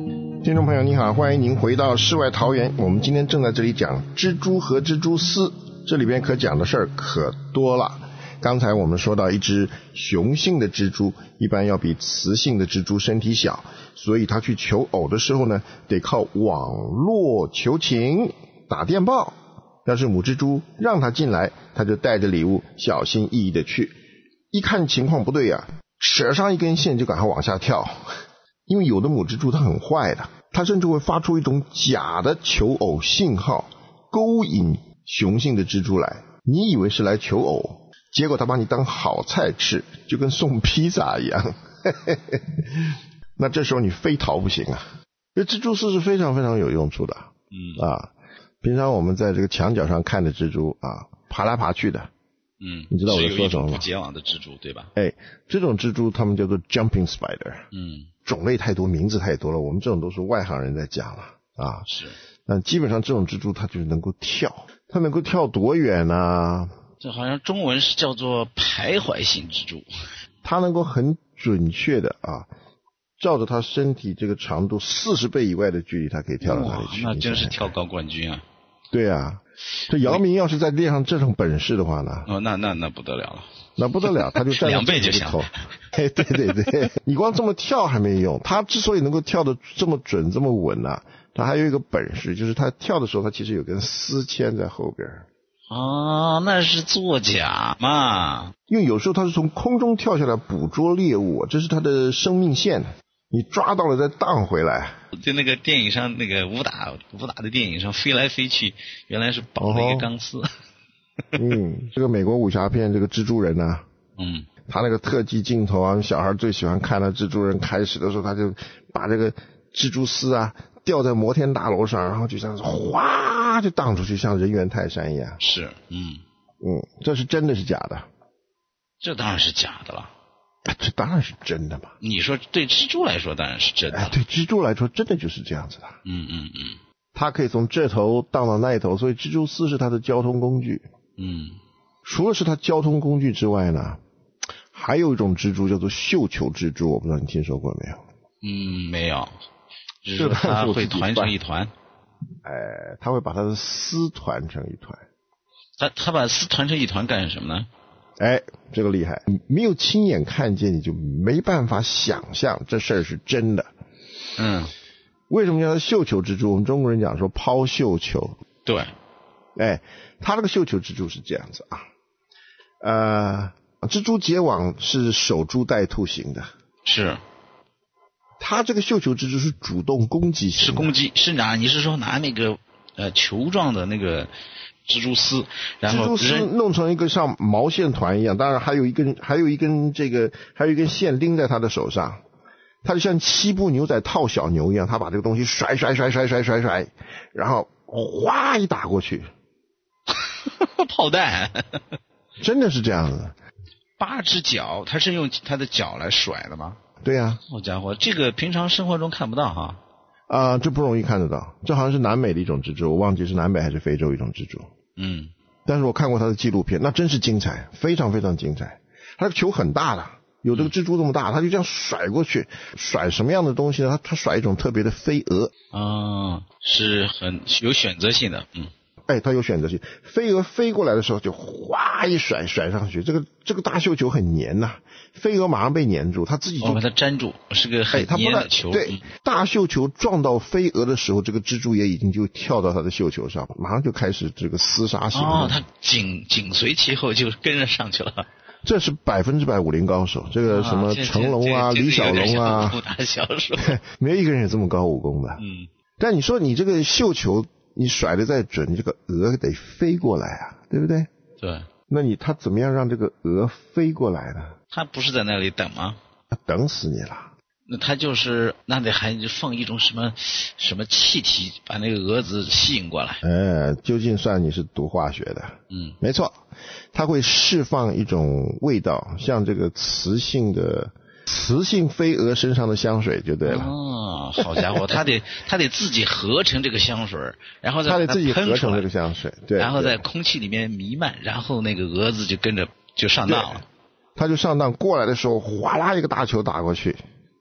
听众朋友你好，欢迎您回到世外桃源。我们今天正在这里讲蜘蛛和蜘蛛丝，这里边可讲的事儿可多了。刚才我们说到一只雄性的蜘蛛一般要比雌性的蜘蛛身体小，所以它去求偶的时候呢，得靠网络求情打电报。要是母蜘蛛让它进来，它就带着礼物小心翼翼的去，一看情况不对呀、啊，扯上一根线就赶快往下跳。因为有的母蜘蛛它很坏的，它甚至会发出一种假的求偶信号，勾引雄性的蜘蛛来，你以为是来求偶，结果它把你当好菜吃，就跟送披萨一样。那这时候你非逃不行啊。这蜘蛛丝是非常非常有用处的。嗯啊，平常我们在这个墙角上看的蜘蛛啊，爬来爬去的。 嗯， 你知道我在说什么吗？ 不结网的蜘蛛，对吧？ 哎，这种蜘蛛它们叫做 jumping spider。 嗯， 种类太多，名字太多了，我们这种都是外行人在讲了啊。 是。 那基本上这种蜘蛛它就是能够跳，它能够跳多远呢、啊？ 这好像中文是叫做徘徊型蜘蛛。 它能够很准确的啊，照着它身体这个长度四十倍以外的距离，它可以跳到哪里去？ 那真是跳高冠军啊！ 对啊，这姚明要是在练上这种本事的话呢？ 哦，那那那不得了了， 那不得了，他就站两倍就行。 哎，对对对，你光这么跳还没用，他之所以能够跳得这么准、这么稳啊，他还有一个本事，就是他跳的时候，他其实有根丝牵在后边。 哦，那是作假嘛？ 因为有时候他是从空中跳下来捕捉猎物，这是他的生命线。你抓到了再荡回来， 就那个电影上那个武打武打的电影上飞来飞去，原来是绑了一个钢丝。哦、 嗯，这个美国武侠片这个蜘蛛人啊， 嗯， 他那个特技镜头啊，小孩最喜欢看的。蜘蛛人开始的时候，他就把这个蜘蛛丝啊吊在摩天大楼上，然后就这样子哗就荡出去，像人猿泰山一样。 是，嗯嗯，这是真的是假的？ 这当然是假的了。 这当然是真的嘛！ 你说对蜘蛛来说当然是真的。 哎，对蜘蛛来说真的就是这样子的。 嗯嗯嗯。 它可以从这头荡到那头，所以蜘蛛丝是它的交通工具。 嗯。除了是它交通工具之外呢，还有一种蜘蛛叫做绣球蜘蛛，我不知道你听说过没有？ 嗯，没有。只是它会团成一团。 哎，它会把它的丝团成一团。 它它把丝团成一团干什么呢？ 哎，这个厉害！你没有亲眼看见，你就没办法想象这事儿是真的。 嗯， 为什么叫它绣球蜘蛛？我们中国人讲说抛绣球。 对， 哎，它这个绣球蜘蛛是这样子啊，呃，蜘蛛结网是守株待兔型的。 是。 它这个绣球蜘蛛是主动攻击型的。 是攻击，是拿你是说拿那个呃球状的那个。蜘蛛丝，然后蜘蛛丝弄成一个像毛线团一样，当然还有一根还有一根这个还有一根线拎在他的手上，他就像七步牛仔套小牛一样，他把这个东西甩甩甩甩甩甩甩，然后哗一打过去， 炮弹， 真的是这样子。 八只脚，他是用他的脚来甩的吗？ 对呀、啊。 好家伙，这个平常生活中看不到哈。 啊、呃，这不容易看得到，这好像是南美的一种蜘蛛，我忘记是南美还是非洲一种蜘蛛。 嗯， 但是我看过它的纪录片，那真是精彩，非常非常精彩。它的球很大的，有这个蜘蛛这么大，它就这样甩过去，甩什么样的东西呢？它它甩一种特别的飞蛾。 啊，是很有选择性的，嗯。 哎，它有选择性，飞蛾飞过来的时候就哗一甩甩上去，这个这个大绣球很黏呐、啊，飞蛾马上被黏住，它自己就、 哦、把它粘住，是个很黏的球。 哎、对、嗯，大绣球撞到飞蛾的时候，这个蜘蛛也已经就跳到它的绣球上，马上就开始这个厮杀行动。 哦，它紧紧随其后就跟着上去了。 这是百分之百武林高手，这个什么成龙啊、李小龙啊， 武打小手， 没有一个人有这么高武功的。 嗯， 但你说你这个绣球。你甩得再准，你这个蛾得飞过来啊，对不对？ 对。 那你他怎么样让这个蛾飞过来呢？ 他不是在那里等吗？ 等死你了。 那他就是那得还放一种什么什么气体把那个蛾子吸引过来。 哎，究竟算你是读化学的。 嗯， 没错，它会释放一种味道，像这个雌性的雌性飞蛾身上的香水就对了。 哦，好家伙，他得他得自己合成这个香水，然后再他得自己合成这个香水，对， 然后在空气里面弥漫，然后那个蛾子就跟着就上当了。 他就上当，过来的时候哗啦一个大球打过去。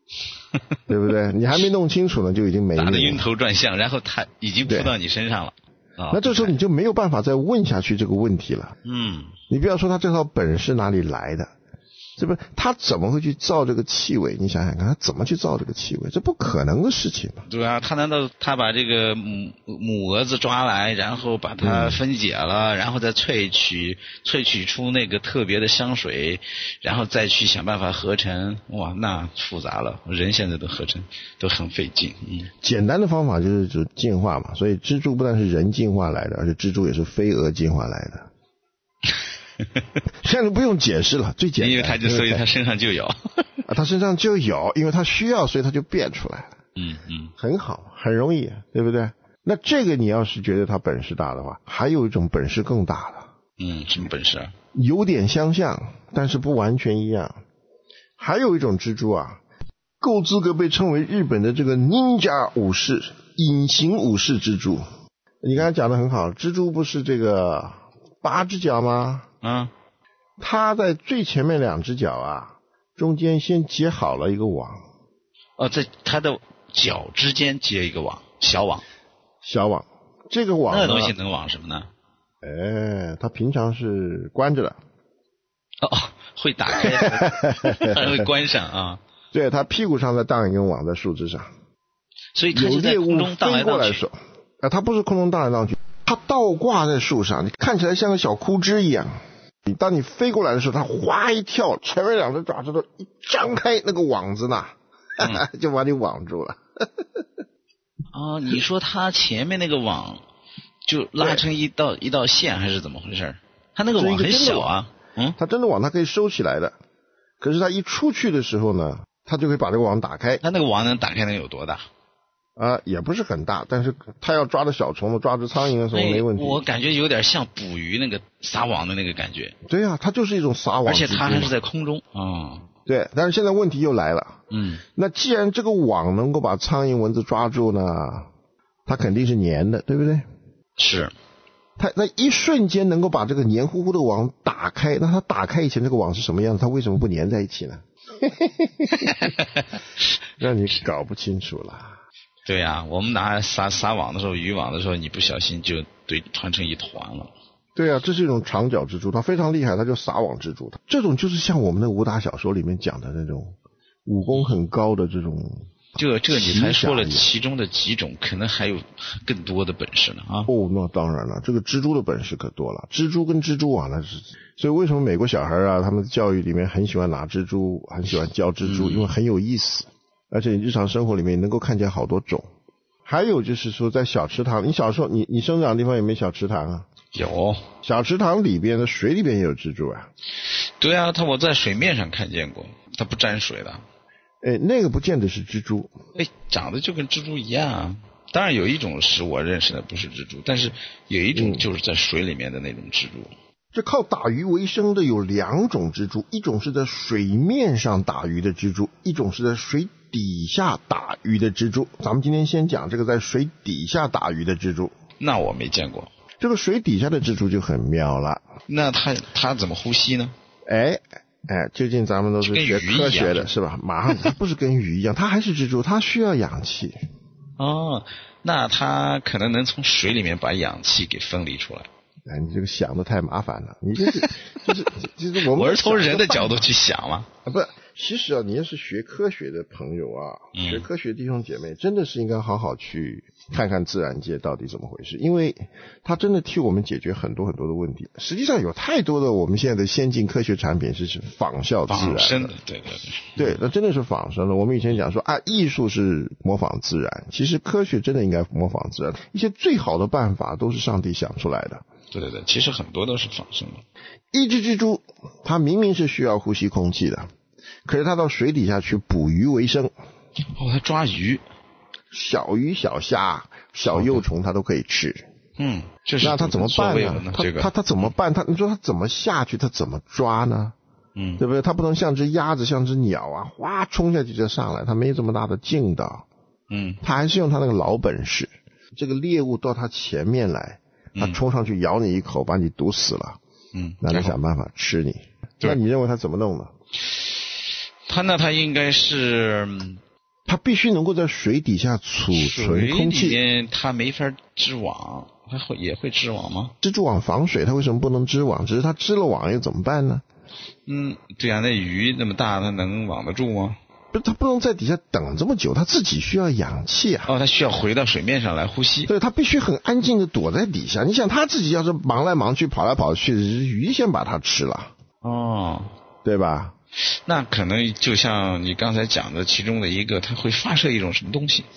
对不对？你还没弄清楚呢，就已经没命了， 打得晕头转向，然后他已经扑到你身上了。哦、 那这时候你就没有办法再问下去这个问题了。 嗯， 你不要说他这套本事哪里来的，这不他怎么会去造这个气味？你想想看，他怎么去造这个气味？这不可能的事情嘛。 对啊，他难道他把这个母母蛾子抓来，然后把它分解了，嗯、然后再萃取萃取出那个特别的香水，然后再去想办法合成？哇，那复杂了，人现在的合成都很费劲。嗯， 简单的方法就是就进化嘛，所以蜘蛛不但是人进化来的，而且蜘蛛也是飞蛾进化来的。现在不用解释了，最简单， 因为他就所以他身上就有啊，他身上就有，因为他需要，所以他就变出来了。 嗯嗯， 很好，很容易，对不对？那这个你要是觉得他本事大的话，还有一种本事更大的。 嗯，什么本事啊？ 有点相像，但是不完全一样。还有一种蜘蛛啊，够资格被称为日本的这个 ninja 武士，隐形武士蜘蛛。你刚才讲的很好，蜘蛛不是这个八只脚吗？ 嗯， 它在最前面两只脚啊，中间先结好了一个网。 哦，在它的脚之间结一个网，小网。小网， 这个网那个东西能网什么呢？ 哎，它平常是关着的。 哦，会打开，它会关上啊。 对，它屁股上再荡一根网在树枝上， 所以它就在空中荡来荡去。 啊，它不是空中荡来荡去，它倒挂在树上，你看起来像个小枯枝一样。你当你飞过来的时候，它哗一跳，前面两只爪子都一张开，那个网子呢，嗯、就把你网住了。 哦，你说它前面那个网就拉成一道一道线，还是怎么回事？它那个网很小啊，嗯， 它真的网它可以收起来的，可是它一出去的时候呢，它就会把这个网打开。 它那个网能打开能有多大？ 啊、呃，也不是很大，但是它要抓着小虫子、抓着苍蝇的时候没问题。 我感觉有点像捕鱼那个撒网的那个感觉。 对啊，它就是一种撒网， 而且它还是在空中啊、哦。 对，但是现在问题又来了。 嗯， 那既然这个网能够把苍蝇、蚊子抓住呢，它肯定是粘的，对不对？ 是。 它那一瞬间能够把这个黏糊糊的网打开，那它打开以前这个网是什么样子？它为什么不粘在一起呢？让你搞不清楚了。 对呀、啊，我们拿撒撒网的时候，渔网的时候，你不小心就对团成一团了。 对啊，这是一种长脚蜘蛛，它非常厉害，它叫撒网蜘蛛。这种就是像我们的武打小说里面讲的那种武功很高的这种。 这这你才说了其中的几种，可能还有更多的本事呢啊！ 哦，那当然了，这个蜘蛛的本事可多了，蜘蛛跟蜘蛛网那是。所以为什么美国小孩啊，他们教育里面很喜欢拿蜘蛛，很喜欢教蜘蛛，嗯、因为很有意思。而且你日常生活里面能够看见好多种。还有就是说在小池塘，你小时候你你生长的地方有没有小池塘啊？ 有。 小池塘里边的水里边也有蜘蛛啊。 对啊，它我在水面上看见过，它不沾水的。 哎，那个不见得是蜘蛛。 哎，长得就跟蜘蛛一样啊。当然有一种是我认识的不是蜘蛛，但是有一种就是在水里面的那种蜘蛛。嗯， 这靠打鱼为生的有两种蜘蛛，一种是在水面上打鱼的蜘蛛，一种是在水底下打鱼的蜘蛛。咱们今天先讲这个在水底下打鱼的蜘蛛。 那我没见过。 这个水底下的蜘蛛就很妙了。 那它它怎么呼吸呢？ 哎哎，究竟咱们都是学科学的是吧？马上它不是跟鱼一样，它还是蜘蛛，它需要氧气。 哦，那它可能能从水里面把氧气给分离出来。 哎，你这个想的太麻烦了，你这是就是就是我们我是从人的角度去想嘛。 啊，不，其实啊，你要是学科学的朋友啊，嗯、学科学弟兄姐妹，真的是应该好好去看看自然界到底怎么回事，因为它真的替我们解决很多很多的问题。实际上有太多的我们现在的先进科学产品是仿效自然的， 仿生的，对对对，对，那真的是仿生的。我们以前讲说啊，艺术是模仿自然，其实科学真的应该模仿自然，一些最好的办法都是上帝想出来的。 对对对，其实很多都是仿生的。 一只蜘蛛，它明明是需要呼吸空气的，可是它到水底下去捕鱼为生。 哦，它抓鱼， 小鱼、小虾、小幼虫，它都可以吃。 嗯，这是那它怎么办呢？ 呢它这个、 它它怎么办？它你说它怎么下去？它怎么抓呢？ 嗯， 对不对？它不能像只鸭子、像只鸟啊，哗冲下去就上来，它没这么大的劲道。 嗯， 它还是用它那个老本事。这个猎物到它前面来。他冲上去咬你一口，把你毒死了。 嗯， 那他想办法吃你。那你认为他怎么弄呢？ 他那他应该是它必须能够在水底下储存空气。 水里面它没法织网，它会也会织网吗？ 蜘蛛网防水，它为什么不能织网？只是它织了网又怎么办呢？ 嗯，对啊，那鱼那么大，它能网得住吗？ 不是，它不能在底下等这么久，它自己需要氧气啊。 哦，它需要回到水面上来呼吸。 对，它必须很安静的躲在底下。你想，它自己要是忙来忙去、跑来跑去，鱼先把它吃了。 哦， 对吧？ 那可能就像你刚才讲的其中的一个，它会发射一种什么东西。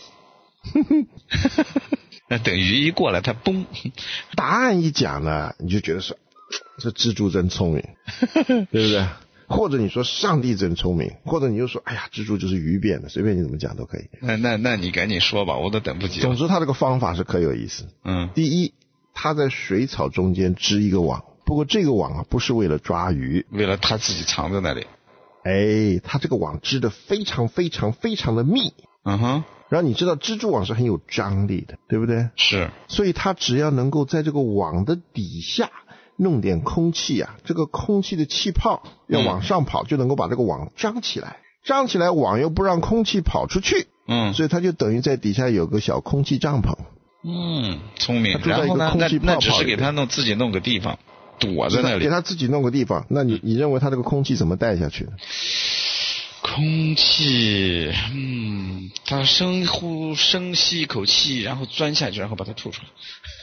那等鱼一过来，它嘣。 答案一讲呢，你就觉得说，这蜘蛛真聪明，对不对？或者你说上帝真聪明，或者你就说，哎呀，蜘蛛就是鱼变的，随便你怎么讲都可以。 那那那你赶紧说吧，我都等不及了。 总之，它这个方法是可有意思。 嗯， 第一，它在水草中间织一个网，不过这个网啊不是为了抓鱼， 为了它自己藏在那里。 哎，它这个网织得非常非常非常的密。 嗯哼。 然后你知道蜘蛛网是很有张力的，对不对？ 是。 所以它只要能够在这个网的底下弄点空气啊，这个空气的气泡要往上跑，嗯、就能够把这个网张起来。张起来，网又不让空气跑出去。嗯。所以它就等于在底下有个小空气帐篷。 嗯，聪明。然后呢，那那只是给它弄自己弄个地方。躲在那里， 给他自己弄个地方。那你你认为他这个空气怎么带下去呢？ 空气，嗯，他深呼深吸一口气，然后钻下去，然后把它吐出来。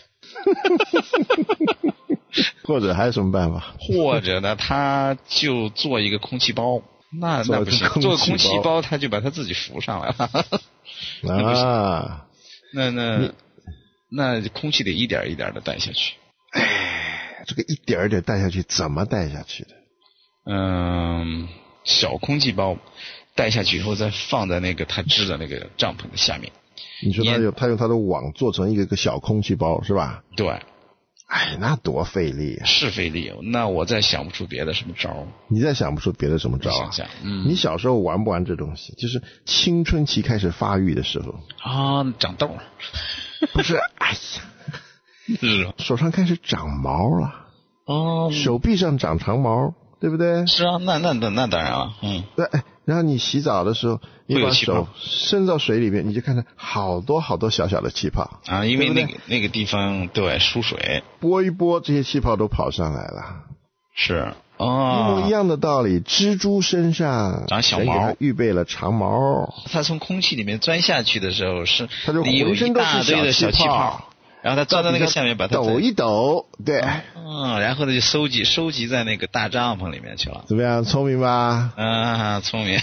或者还有什么办法？ 或者呢，他就做一个空气包。那那不行，做空气包，他就把他自己浮上来了。啊，那那那空气得一点一点的带下去。 这个一点一点带下去，怎么带下去的？ 嗯，小空气包带下去以后，再放在那个他织的那个帐篷的下面。 你说他用他用他的网做成一个个小空气包是吧？ 对。 哎，那多费力啊！ 是费力，那我再想不出别的什么招。 你再想不出别的什么招啊？ 想想，嗯， 你小时候玩不玩这东西？就是青春期开始发育的时候啊，长痘。 不是，哎呀。 是手上开始长毛了哦，手臂上长长毛，对不对？ 是啊，那那那那当然了，嗯， 对。然后你洗澡的时候，你把手伸到水里面，你就看到好多好多小小的气泡啊，因为那个那个地方对输水， 拨一拨，这些气泡都跑上来了。 是哦， 一模一样的道理，蜘蛛身上长小毛， 预备了长毛。 它从空气里面钻下去的时候，是它就浑身都是小气泡。然后他钻到那个下面，把它抖一抖，对， 嗯，然后呢就收集收集在那个大帐篷里面去了。 怎么样，聪明吧？ 啊，聪明。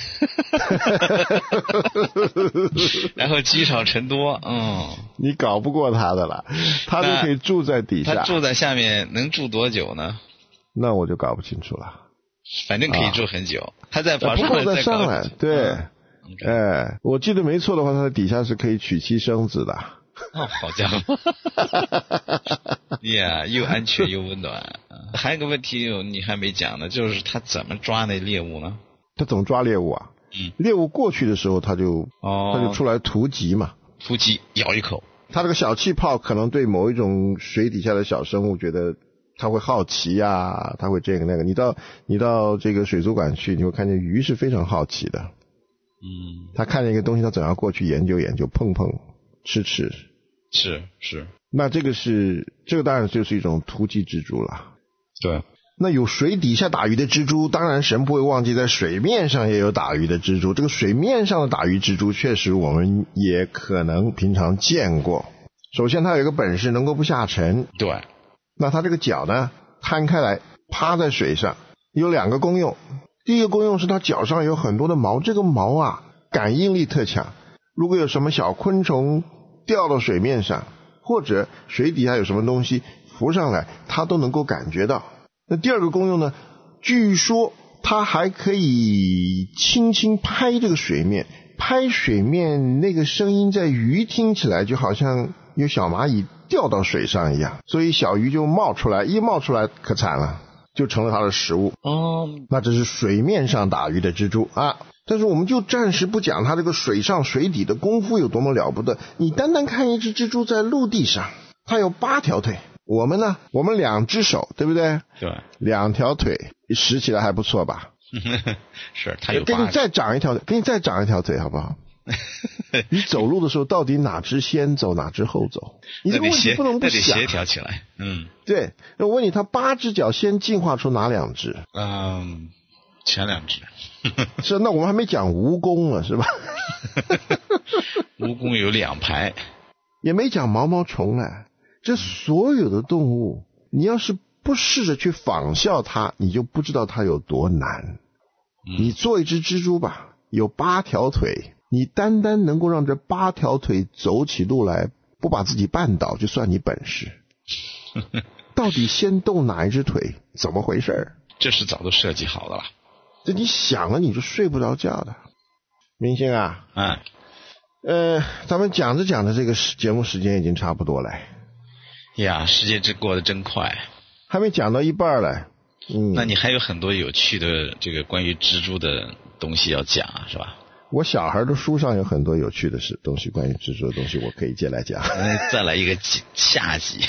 然后积少成多，嗯， 你搞不过他的了，他就可以住在底下。 他住在下面能住多久呢？ 那我就搞不清楚了。 反正可以住很久，啊、他再跑上来再上来，对，嗯、哎，我记得没错的话，他在底下是可以娶妻生子的。 哦，好家伙呀， yeah, 又安全又温暖。还有个问题你还没讲呢，就是他怎么抓那猎物呢？ 他怎么抓猎物啊？嗯，猎物过去的时候，他就哦，他就出来突击嘛， 突击咬一口。 他这个小气泡可能对某一种水底下的小生物觉得他会好奇呀、啊，他会这个那个。你到你到这个水族馆去，你会看见鱼是非常好奇的。嗯，他看见一个东西，他总要过去研究研究，碰碰吃吃。 是是， 那这个是这个当然就是一种突击蜘蛛了。 对， 那有水底下打鱼的蜘蛛，当然神不会忘记在水面上也有打鱼的蜘蛛。这个水面上的打鱼蜘蛛，确实我们也可能平常见过。首先，它有一个本事，能够不下沉。 对， 那它这个脚呢，摊开来，趴在水上，有两个功用。第一个功用是它脚上有很多的毛，这个毛啊，感应力特强。如果有什么小昆虫掉到水面上，或者水底下有什么东西浮上来，它都能够感觉到。那第二个功用呢，据说它还可以轻轻拍这个水面，拍水面那个声音在鱼听起来就好像有小蚂蚁掉到水上一样，所以小鱼就冒出来，一冒出来可惨了，就成了它的食物。哦，那这是水面上打鱼的蜘蛛啊。但是我们就暂时不讲它这个水上水底的功夫有多么了不得，你单单看一只蜘蛛在陆地上，它有八条腿，我们呢，我们两只手，对不对？ 对， 两条腿拾起来还不错吧？ 是，它有八。 给你再长一条，给你再长一条腿好不好？ 你走路的时候到底哪只先走哪只后走？你这个问题不能不想， 那得协调起来。嗯， 对。我问你，它八只脚先进化出哪两只？ 嗯，前两只。 是，那我们还没讲蜈蚣呢，是吧？ 蜈蚣有两排， 也没讲毛毛虫呢。这所有的动物，你要是不试着去仿效它，你就不知道它有多难。嗯、你做一只蜘蛛吧，有八条腿，你单单能够让这八条腿走起路来，不把自己绊倒，就算你本事。到底先动哪一只腿？怎么回事？ 这是早都设计好的了。 这你想了你就睡不着觉的。明星啊， 嗯， 呃，咱们讲着讲着，这个节目时间已经差不多了。 呀，时间真过得真快， 还没讲到一半嘞。嗯， 那你还有很多有趣的这个关于蜘蛛的东西要讲啊，是吧？ 我小孩的书上有很多有趣的事东西，关于蜘蛛的东西，我可以接来讲。 再来一个下集。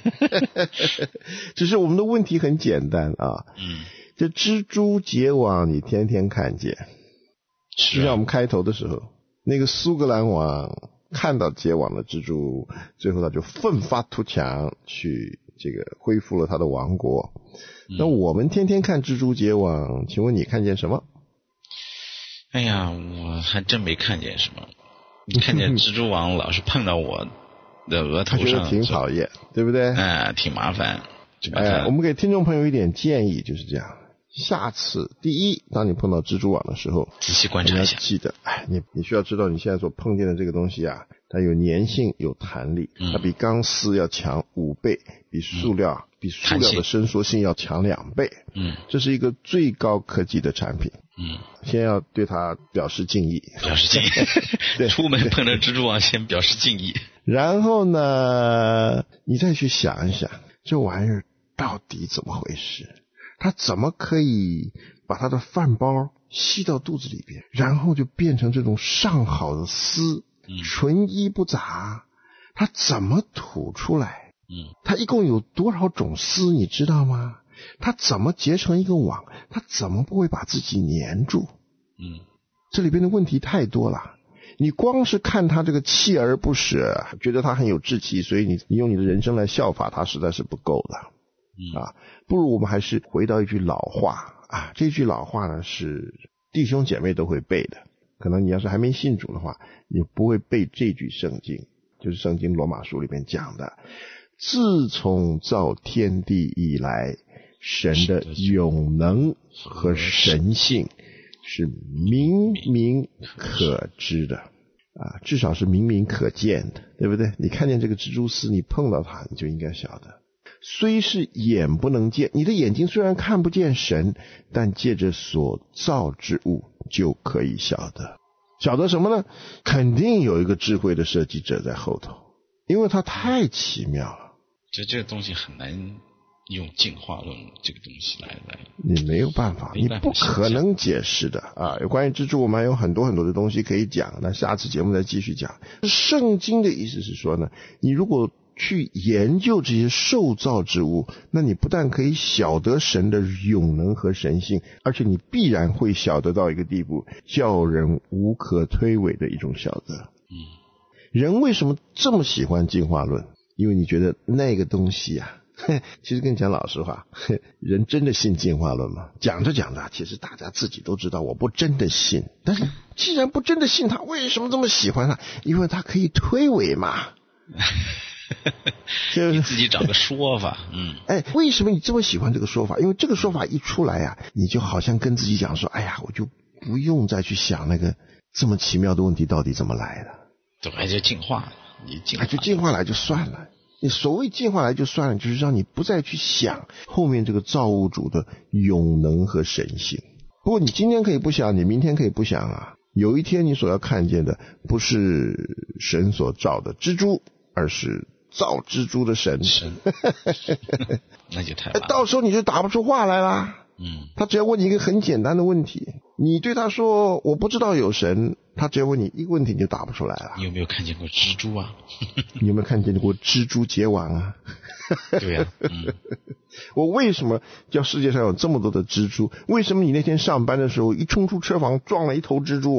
只是我们的问题很简单啊。 嗯。 这蜘蛛结网你天天看见， 是、啊、 就像我们开头的时候，那个苏格兰王看到结网的蜘蛛，最后他就奋发图强，去这个恢复了他的王国。嗯、那我们天天看蜘蛛结网，请问你看见什么？ 哎呀，我还真没看见什么。你看见蜘蛛网老是碰到我的额头上， 他觉得挺讨厌，对不对？ 哎，挺麻烦。 哎，我们给听众朋友一点建议，就是这样。下次，第一，当你碰到蜘蛛网的时候， 仔细观察一下。 记得，哎，你你需要知道，你现在所碰见的这个东西啊，它有粘性，有弹力， 嗯、 它比钢丝要强五倍，比塑料、嗯、比塑料的伸缩性要强两倍。 嗯， 这是一个最高科技的产品。 嗯， 先要对它表示敬意。 表示敬意。对，出门碰到蜘蛛网，先表示敬意。 然后呢，你再去想一想，这玩意儿到底怎么回事？他怎么可以把他的饭包吸到肚子里边，然后就变成这种上好的丝，纯一不杂？他怎么吐出来？ 嗯， 他一共有多少种丝，你知道吗？他怎么结成一个网？他怎么不会把自己粘住？ 嗯， 这里边的问题太多了。你光是看他这个锲而不舍，觉得他很有志气，所以你你用你的人生来效法他，实在是不够的。啊，不如我们还是回到一句老话啊，这句老话呢是弟兄姐妹都会背的，可能你要是还没信主的话，你不会背这句圣经，就是圣经罗马书里面讲的，自从造天地以来，神的永能和神性是明明可知的啊，至少是明明可见的，对不对？你看见这个蜘蛛丝，你碰到它，你就应该晓得。虽是眼不能见，你的眼睛虽然看不见神，但借着所造之物就可以晓得。晓得什么呢？肯定有一个智慧的设计者在后头，因为它太奇妙了。 这这个东西很难用进化论这个东西来来， 你没有办法，你不可能解释的啊！有关于蜘蛛，我们还有很多很多的东西可以讲，那下次节目再继续讲。圣经的意思是说呢，你如果去研究这些受造之物，那你不但可以晓得神的永能和神性，而且你必然会晓得到一个地步，叫人无可推诿的一种晓得。 嗯， 人为什么这么喜欢进化论？因为你觉得那个东西啊，其实跟你讲老实话，人真的信进化论吗？讲着讲着，其实大家自己都知道，我不真的信。但是既然不真的信他，为什么这么喜欢他？因为他可以推诿嘛。 你自己找个说法。嗯， 哎，为什么你这么喜欢这个说法？因为这个说法一出来啊，你就好像跟自己讲说，哎呀，我就不用再去想那个这么奇妙的问题到底怎么来的。 对，还就进化，你进化， 就进化来就算了。你所谓进化来就算了，就是让你不再去想后面这个造物主的永能和神性。不过你今天可以不想，你明天可以不想啊。有一天你所要看见的不是神所造的蜘蛛，而是造蜘蛛的神。 神那就太完了， 到时候你就打不出话来啦。 嗯， 他只要问你一个很简单的问题，你对他说我不知道有神，他只要问你一个问题你就答不出来了。 你有没有看见过蜘蛛啊？ 你有没有看见过蜘蛛结网啊？ 对呀、啊嗯、 我为什么叫世界上有这么多的蜘蛛？为什么你那天上班的时候一冲出车房撞了一头蜘蛛网？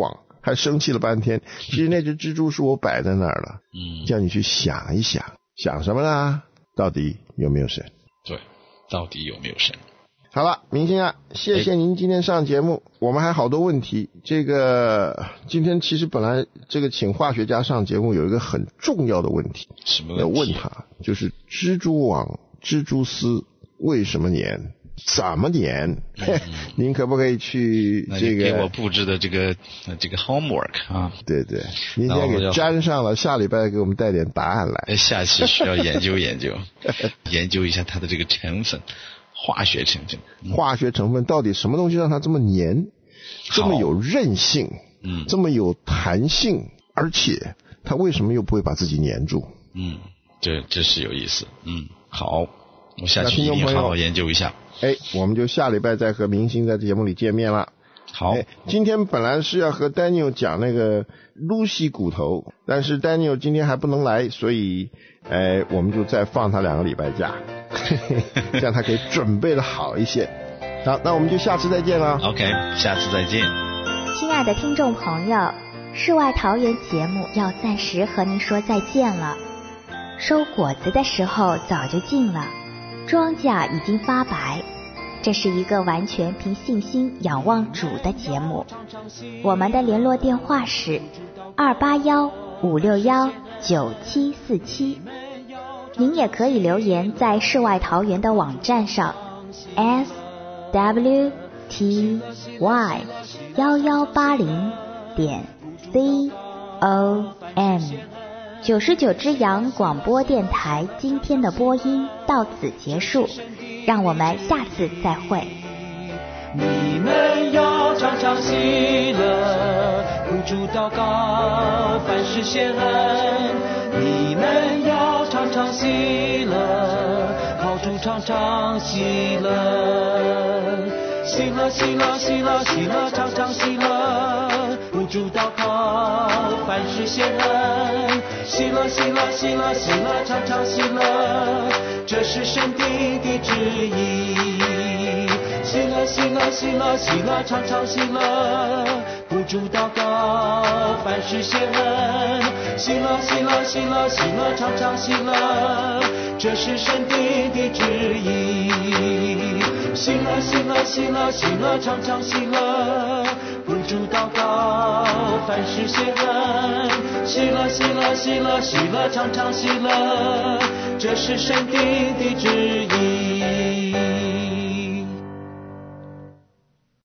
还生气了半天。其实那只蜘蛛是我摆在那儿了， 嗯， 叫你去想一想，想什么呢？到底有没有神？ 对，到底有没有神？ 好了，明星啊，谢谢您今天上节目，我们还好多问题。这个今天其实本来这个请化学家上节目有一个很重要的问题， 什么问题？ 要问他，就是蜘蛛网、蜘蛛丝为什么粘？怎么粘？嗯、您可不可以去这个给我布置的这个这个 homework 啊？ 对对，您先给粘上了，下礼拜给我们带点答案来。 下期需要研究研究，研究一下它的这个成分。化学成分、 嗯，化学成分到底什么东西让它这么粘，这么有韧性，嗯，这么有弹性，而且它为什么又不会把自己粘住？ 嗯，这这是有意思。嗯，好，我下去一定好好研究一下。 哎，我们就下礼拜再和明星在节目里见面了。 好， 哎，今天本来是要和 Daniel 讲那个 Lucy 骨头，但是 Daniel 今天还不能来，所以，哎，我们就再放他两个礼拜假。这样他可以准备的好一些。好，那我们就下次再见了。 OK， 下次再见。 亲爱的听众朋友，世外桃源节目要暂时和您说再见了。收果子的时候早就近了，庄稼已经发白，这是一个完全凭信心仰望主的节目。我们的联络电话是二八幺五六幺九七四七，您也可以留言在世外桃源的网站上 s w t y 一一八零点 c o m。 九十九只羊广播电台今天的播音到此结束，让我们下次再会。 你们要常常喜乐，不住祷告，凡事谢恩。你们要常常喜乐，靠主常常喜乐。喜乐喜乐喜乐喜乐常常喜乐，不住祷告，凡事谢恩。喜乐喜乐喜乐喜乐常常喜乐，这是神定的旨意。喜乐喜乐喜乐喜乐常常喜乐，不住祷告，凡事谢恩。喜乐喜乐喜乐喜乐常常喜乐，这是神定的旨意。喜乐喜乐喜乐喜乐常常喜乐，不住祷告，凡事谢恩。喜乐喜乐喜乐喜乐常常喜乐，这是神定的旨意。